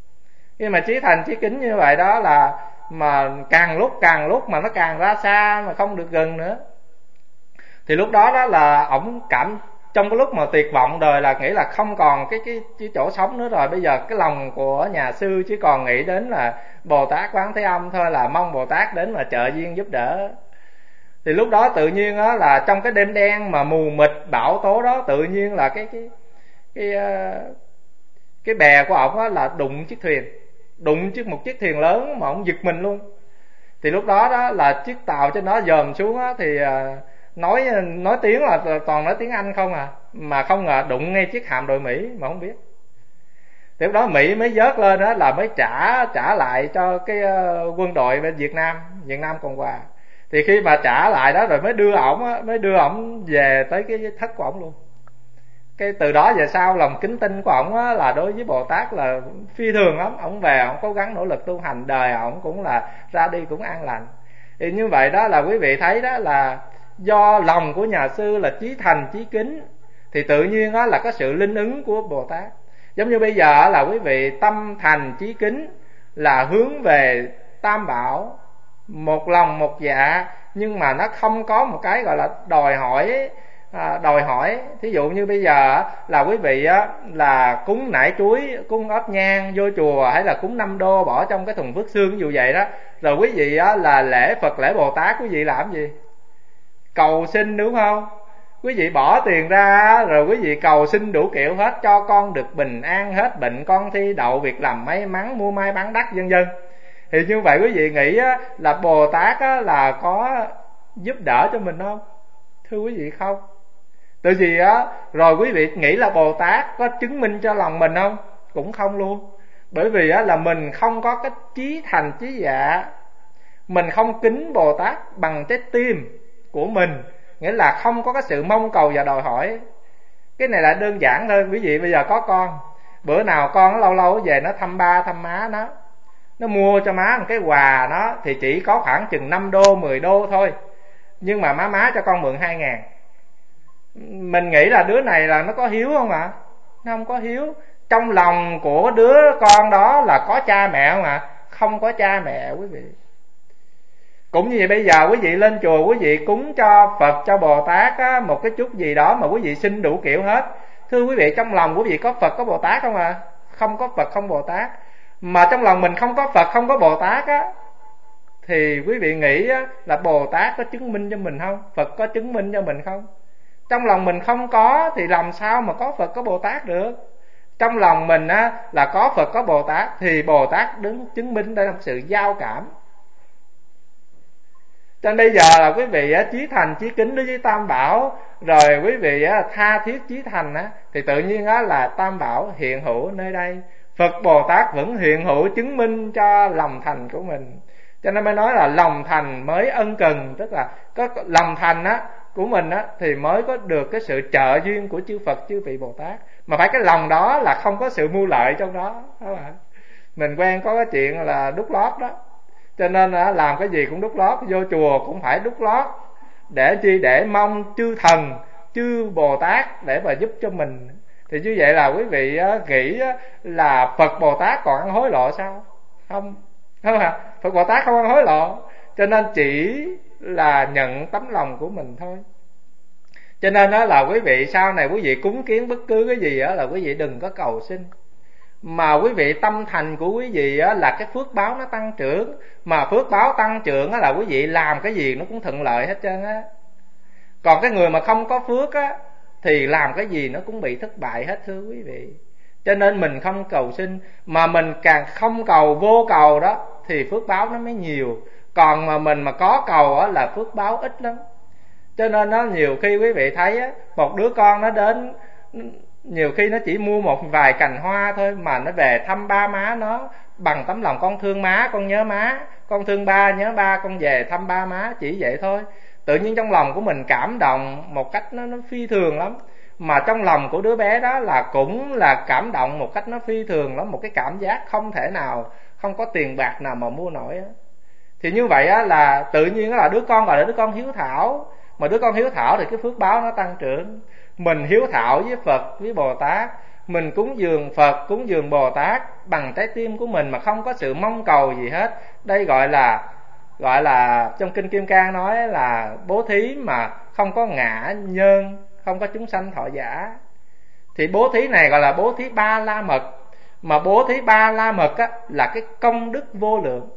Khi mà chí thành chí kính như vậy đó là mà càng lúc càng lúc mà nó càng ra xa mà không được gần nữa. Thì lúc đó đó là ổng cảm, trong cái lúc mà tuyệt vọng đời là nghĩ là không còn cái, cái cái chỗ sống nữa rồi. Bây giờ cái lòng của nhà sư chỉ còn nghĩ đến là Bồ Tát Quán Thế Âm thôi, là mong Bồ Tát đến mà trợ duyên giúp đỡ. Thì lúc đó tự nhiên á, là trong cái đêm đen mà mù mịt bão tố đó, tự nhiên là cái cái cái cái, cái bè của ổng á là đụng chiếc thuyền, đụng chiếc một chiếc thuyền lớn mà ổng giật mình luôn. Thì lúc đó đó là chiếc tàu trên đó dòm xuống á, thì nói nói tiếng là toàn nói tiếng Anh không à, mà không ngờ đụng ngay chiếc hạm đội Mỹ mà không biết. Thì lúc đó Mỹ mới vớt lên đó là mới trả trả lại cho cái quân đội bên Việt Nam, Việt Nam Cộng Hòa. Thì khi mà trả lại đó rồi mới đưa ổng á, mới đưa ổng về tới cái thất của ổng luôn. Cái từ đó về sau lòng kính tinh của ổng á, là đối với Bồ Tát là phi thường lắm. Ổng về ổng cố gắng nỗ lực tu hành, đời ổng cũng là ra đi cũng an lành. Thì như vậy đó là quý vị thấy đó là do lòng của nhà sư là chí thành chí kính, thì tự nhiên đó là có sự linh ứng của Bồ Tát. Giống như bây giờ là quý vị tâm thành chí kính là hướng về Tam Bảo, một lòng một dạ, nhưng mà nó không có một cái gọi là đòi hỏi à, đòi hỏi. Thí dụ như bây giờ là quý vị á, là cúng nải chuối, cúng ớt nhang vô chùa, hay là cúng năm đô bỏ trong cái thùng phước xương ví dụ vậy đó, rồi quý vị á, là lễ Phật lễ Bồ Tát, quý vị làm gì? Cầu xin đúng không? Quý vị bỏ tiền ra rồi quý vị cầu xin đủ kiểu hết, cho con được bình an, hết bệnh con thi đậu, việc làm may mắn, mua may bán đắt, vân vân. Thì như vậy quý vị nghĩ là Bồ Tát là có giúp đỡ cho mình không? Thưa quý vị, không. Tại vì á, rồi quý vị nghĩ là Bồ Tát có chứng minh cho lòng mình không? Cũng không luôn. Bởi vì á, là mình không có cái chí thành chí dạ, mình không kính Bồ Tát bằng trái tim của mình, nghĩa là không có cái sự mong cầu và đòi hỏi. Cái này là đơn giản thôi. Quý vị bây giờ có con, bữa nào con nó lâu lâu về nó thăm ba thăm má nó, nó mua cho má một cái quà, nó thì chỉ có khoảng chừng năm đô mười đô thôi, nhưng mà má má cho con mượn hai ngàn. Mình nghĩ là đứa này là nó có hiếu không ạ? À? Nó không có hiếu. Trong lòng của đứa con đó là có cha mẹ không ạ? À? Không có cha mẹ quý vị. Cũng như vậy, bây giờ quý vị lên chùa, quý vị cúng cho Phật, cho Bồ Tát á, một cái chút gì đó mà quý vị xin đủ kiểu hết. Thưa quý vị, trong lòng quý vị có Phật có Bồ Tát không ạ? À? Không có Phật không Bồ Tát. Mà trong lòng mình không có Phật không có Bồ Tát á, thì quý vị nghĩ á, là Bồ Tát có chứng minh cho mình không? Phật có chứng minh cho mình không? Trong lòng mình không có thì làm sao mà có Phật có Bồ Tát được? Trong lòng mình á, là có Phật có Bồ Tát thì Bồ Tát đứng chứng minh đây là một sự giao cảm. Cho nên bây giờ là quý vị á, chí thành chí kính đối với Tam Bảo, rồi quý vị á, tha thiết chí thành á, thì tự nhiên á, là Tam Bảo hiện hữu nơi đây. Phật Bồ Tát vẫn hiện hữu chứng minh cho lòng thành của mình. Cho nên mới nói là lòng thành mới ân cần, tức là có lòng thành á của mình á thì mới có được cái sự trợ duyên của chư Phật chư vị Bồ Tát. Mà phải cái lòng đó là không có sự mưu lợi trong đó, đúng không? Mình quen có cái chuyện là đút lót đó, cho nên là làm cái gì cũng đút lót, vô chùa cũng phải đút lót, để chi? Để mong chư thần chư Bồ Tát để mà giúp cho mình. Thì như vậy là quý vị nghĩ là Phật Bồ Tát còn ăn hối lộ sao? Không, không hả? Phật Bồ Tát không ăn hối lộ, cho nên chỉ là nhận tấm lòng của mình thôi. Cho nên đó là quý vị sau này quý vị cúng kiến bất cứ cái gì đó là quý vị đừng có cầu xin, mà quý vị tâm thành của quý vị á, là cái phước báo nó tăng trưởng. Mà phước báo tăng trưởng á, là quý vị làm cái gì nó cũng thuận lợi hết trơn á. Còn cái người mà không có phước á, thì làm cái gì nó cũng bị thất bại hết, thưa quý vị. Cho nên mình không cầu xin, mà mình càng không cầu, vô cầu đó, thì phước báo nó mới nhiều. Còn mà mình mà có cầu á, là phước báo ít lắm. Cho nên nó nhiều khi quý vị thấy á, một đứa con nó đến, nhiều khi nó chỉ mua một vài cành hoa thôi, mà nó về thăm ba má nó bằng tấm lòng con thương má, con nhớ má, con thương ba, nhớ ba, con về thăm ba má, chỉ vậy thôi. Tự nhiên trong lòng của mình cảm động một cách nó, nó phi thường lắm. Mà trong lòng của đứa bé đó là cũng là cảm động một cách nó phi thường lắm, một cái cảm giác không thể nào, không có tiền bạc nào mà mua nổi á. Thì như vậy á, là tự nhiên là đứa con gọi là đứa con hiếu thảo. Mà đứa con hiếu thảo thì cái phước báo nó tăng trưởng. Mình hiếu thảo với Phật, với Bồ Tát, mình cúng dường Phật, cúng dường Bồ Tát bằng trái tim của mình mà không có sự mong cầu gì hết. Đây gọi là gọi là trong kinh Kim Cang nói là bố thí mà không có ngã nhân, không có chúng sanh thọ giả. Thì bố thí này gọi là bố thí ba la mật. Mà bố thí ba la mật á, là cái công đức vô lượng,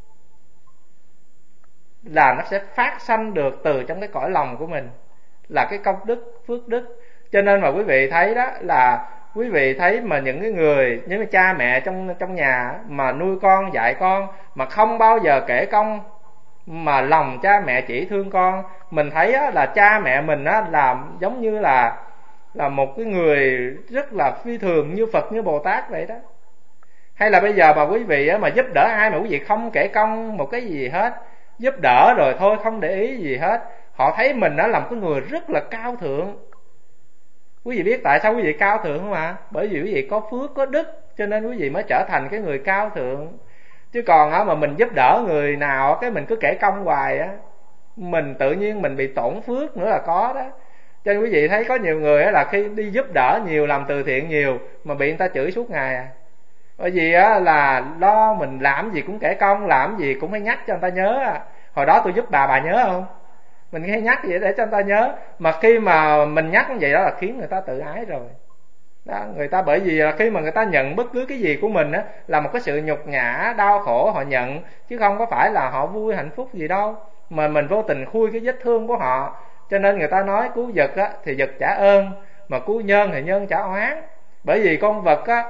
là nó sẽ phát sanh được từ trong cái cõi lòng của mình, là cái công đức, phước đức. Cho nên mà quý vị thấy đó, là quý vị thấy mà những cái người, những cái cha mẹ trong trong nhà mà nuôi con, dạy con mà không bao giờ kể công, mà lòng cha mẹ chỉ thương con, mình thấy á, là cha mẹ mình á, làm giống như là là một cái người rất là phi thường, như Phật như Bồ Tát vậy đó. Hay là bây giờ mà quý vị á, mà giúp đỡ ai mà quý vị không kể công một cái gì hết, giúp đỡ rồi thôi không để ý gì hết, họ thấy mình đã làm cái người rất là cao thượng. Quý vị biết tại sao quý vị cao thượng không ạ? À? Bởi vì quý vị có phước, có đức, cho nên quý vị mới trở thành cái người cao thượng. Chứ còn á, mà mình giúp đỡ người nào cái mình cứ kể công hoài á, mình tự nhiên mình bị tổn phước nữa là có đó. Cho nên quý vị thấy có nhiều người á, là khi đi giúp đỡ nhiều, làm từ thiện nhiều mà bị người ta chửi suốt ngày à. Bởi vì á, là lo mình làm gì cũng kể công, làm gì cũng phải nhắc cho người ta nhớ à. Hồi đó tôi giúp bà, bà nhớ không? Mình hay nhắc vậy để cho người ta nhớ. Mà khi mà mình nhắc như vậy đó là khiến người ta tự ái rồi đó. Người ta bởi vì là khi mà người ta nhận bất cứ cái gì của mình á, là một cái sự nhục nhã, đau khổ họ nhận, chứ không có phải là họ vui hạnh phúc gì đâu. Mà mình vô tình khui cái vết thương của họ, Cho nên người ta nói cứu vật á, thì vật trả ơn, mà cứu nhân thì nhân trả oán. Bởi vì con vật á,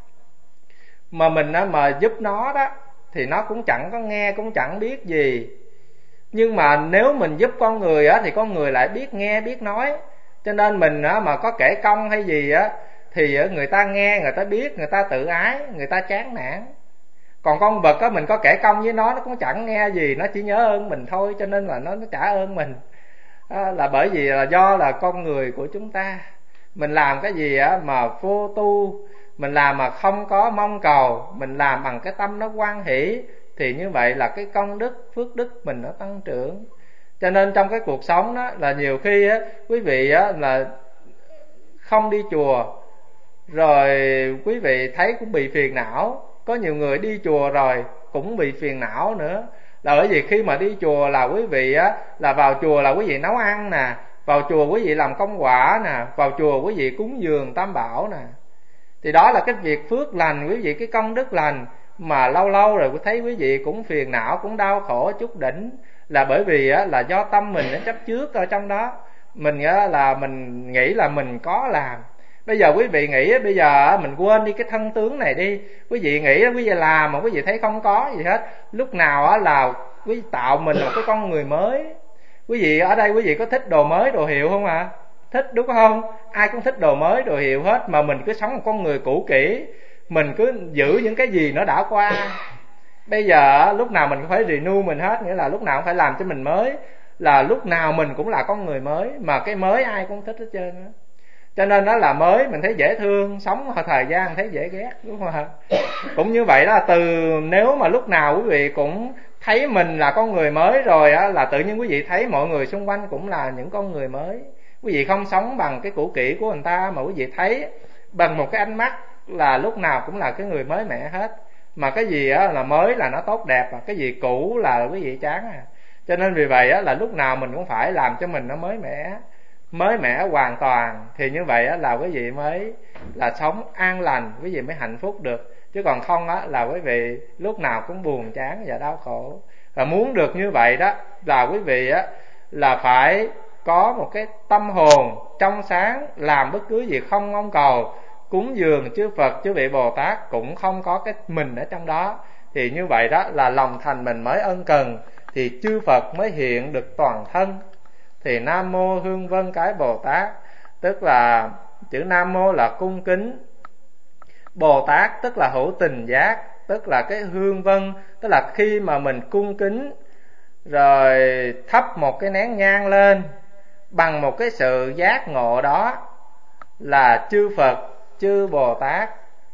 mà mình á, mà giúp nó đó thì nó cũng chẳng có nghe, cũng chẳng biết gì. Nhưng mà nếu mình giúp con người á, thì con người lại biết nghe, biết nói. Cho nên mình á, mà có kể công hay gì á, thì người ta nghe, người ta biết, người ta tự ái, người ta chán nản. Còn con vật á, mình có kể công với nó, nó cũng chẳng nghe gì, nó chỉ nhớ ơn mình thôi. Cho nên là nó, nó trả ơn mình à, là bởi vì là do là con người của chúng ta. Mình làm cái gì á, mà vô tu, mình làm mà không có mong cầu, mình làm bằng cái tâm nó hoan hỷ, thì như vậy là cái công đức, phước đức mình nó tăng trưởng. Cho nên trong cái cuộc sống đó là nhiều khi á, quý vị á, là không đi chùa rồi quý vị thấy cũng bị phiền não. Có nhiều người đi chùa rồi cũng bị phiền não nữa, là bởi vì khi mà đi chùa là quý vị á, là vào chùa là quý vị nấu ăn nè, vào chùa quý vị làm công quả nè, vào chùa quý vị cúng dường tam bảo nè. Thì đó là cái việc phước lành quý vị, cái công đức lành. Mà lâu lâu rồi thấy quý vị cũng phiền não, cũng đau khổ chút đỉnh, là bởi vì á, là do tâm mình nó chấp trước ở trong đó. Mình á, là mình nghĩ là mình có làm. Bây giờ quý vị nghĩ bây giờ mình quên đi cái thân tướng này đi, quý vị nghĩ quý vị làm mà quý vị thấy không có gì hết. Lúc nào là quý vị tạo mình một cái con người mới. Quý vị ở đây quý vị có thích đồ mới đồ hiệu không ạ? À? Thích đúng không? Ai cũng thích đồ mới đồ hiệu hết. Mà mình cứ sống một con người cũ kỹ, mình cứ giữ những cái gì nó đã qua. Bây giờ lúc nào mình cũng phải renew mình hết, nghĩa là lúc nào cũng phải làm cho mình mới, là lúc nào mình cũng là con người mới. Mà cái mới ai cũng thích hết trơn á. Cho nên nó là mới mình thấy dễ thương, sống thời gian thấy dễ ghét, đúng không ạ? Cũng như vậy đó, từ nếu mà lúc nào quý vị cũng thấy mình là con người mới rồi á, là tự nhiên quý vị thấy mọi người xung quanh cũng là những con người mới. Quý vị không sống bằng cái cũ kỹ của người ta, mà quý vị thấy bằng một cái ánh mắt là lúc nào cũng là cái người mới mẻ hết. Mà cái gì á là mới là nó tốt đẹp, và cái gì cũ là quý vị chán à. Cho nên vì vậy á, là lúc nào mình cũng phải làm cho mình nó mới mẻ, mới mẻ hoàn toàn. Thì như vậy á, là quý vị mới là sống an lành, quý vị mới hạnh phúc được. Chứ còn không á, là quý vị lúc nào cũng buồn chán và đau khổ. Và muốn được như vậy đó, là quý vị á, là phải có một cái tâm hồn trong sáng, làm bất cứ gì không mong cầu, cúng dường chư Phật chư vị Bồ Tát cũng không có cái mình ở trong đó. Thì như vậy đó là lòng thành mình mới ân cần, thì chư Phật mới hiện được toàn thân. Thì Nam Mô Hương Vân Cái Bồ Tát, tức là chữ Nam Mô là cung kính, Bồ Tát tức là hữu tình giác, tức là cái hương vân, tức là khi mà mình cung kính rồi thắp một cái nén nhang lên bằng một cái sự giác ngộ đó, là chư Phật chư Bồ Tát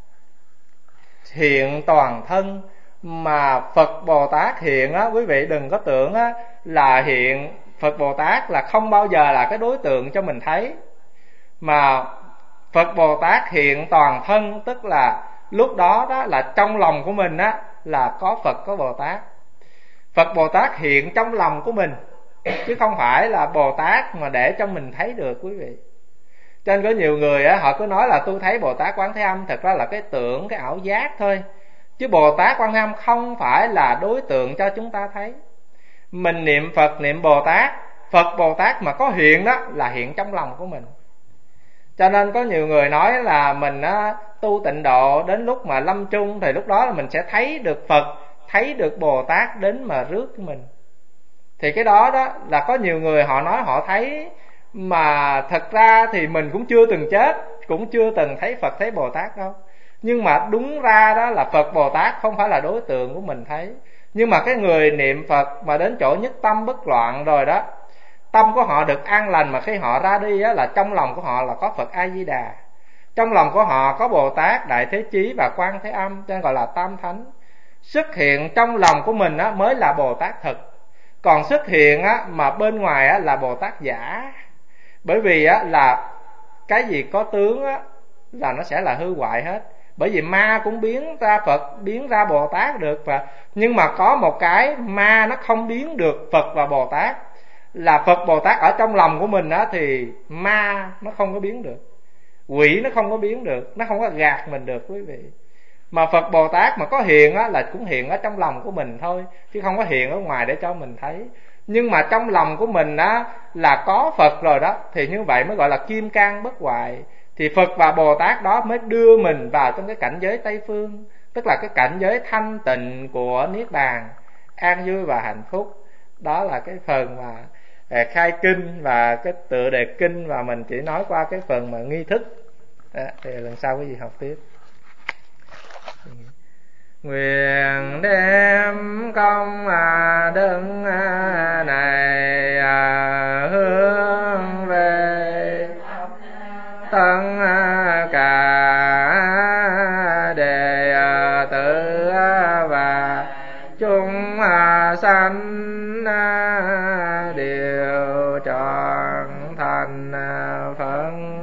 hiện toàn thân. Mà Phật Bồ Tát hiện á, quý vị đừng có tưởng á, là hiện Phật Bồ Tát là không bao giờ là cái đối tượng cho mình thấy. Mà Phật Bồ Tát hiện toàn thân, tức là lúc đó đó là trong lòng của mình á, là có Phật có Bồ Tát. Phật Bồ Tát hiện trong lòng của mình, chứ không phải là Bồ Tát mà để cho mình thấy được quý vị. Cho nên có nhiều người á, họ cứ nói là tôi thấy Bồ Tát Quán Thế Âm, thật ra là cái tưởng, cái ảo giác thôi. Chứ Bồ Tát Quán Thế Âm không phải là đối tượng cho chúng ta thấy. Mình niệm Phật, niệm Bồ Tát, Phật Bồ Tát mà có hiện đó là hiện trong lòng của mình. Cho nên có nhiều người nói là mình á, tu tịnh độ đến lúc mà lâm chung, thì lúc đó là mình sẽ thấy được Phật, thấy được Bồ Tát đến mà rước cho mình. Thì cái đó đó là có nhiều người họ nói họ thấy, mà thật ra thì mình cũng chưa từng chết, cũng chưa từng thấy Phật thấy Bồ Tát đâu. Nhưng mà đúng ra đó là Phật Bồ Tát không phải là đối tượng của mình thấy. Nhưng mà cái người niệm Phật mà đến chỗ nhất tâm bất loạn rồi đó, tâm của họ được an lành, mà khi họ ra đi á, là trong lòng của họ là có Phật A Di Đà, trong lòng của họ có Bồ Tát Đại Thế Chí và Quan Thế Âm, cho nên gọi là Tam Thánh. Xuất hiện trong lòng của mình á, mới là Bồ Tát thực. Còn xuất hiện á, mà bên ngoài á, là Bồ Tát giả. Bởi vì á, là cái gì có tướng á, là nó sẽ là hư hoại hết. Bởi vì ma cũng biến ra Phật, biến ra Bồ Tát được. Và nhưng mà có một cái ma nó không biến được Phật và Bồ Tát, là Phật Bồ Tát ở trong lòng của mình á, thì ma nó không có biến được, quỷ nó không có biến được, nó không có gạt mình được quý vị. Mà Phật Bồ Tát mà có hiện á, là cũng hiện ở trong lòng của mình thôi, chứ không có hiện ở ngoài để cho mình thấy. Nhưng mà trong lòng của mình á, là có Phật rồi đó, thì như vậy mới gọi là kim cang bất hoại. Thì Phật và Bồ Tát đó mới đưa mình vào trong cái cảnh giới Tây Phương, tức là cái cảnh giới thanh tịnh của Niết Bàn, an vui và hạnh phúc. Đó là cái phần mà khai kinh và cái tựa đề kinh, và mình chỉ nói qua cái phần mà nghi thức. Đó, thì lần sau cái gì học tiếp. Nguyện đem công à đức à này à hướng về tất cả đệ tử và chúng sanh đều trọn thành Phật.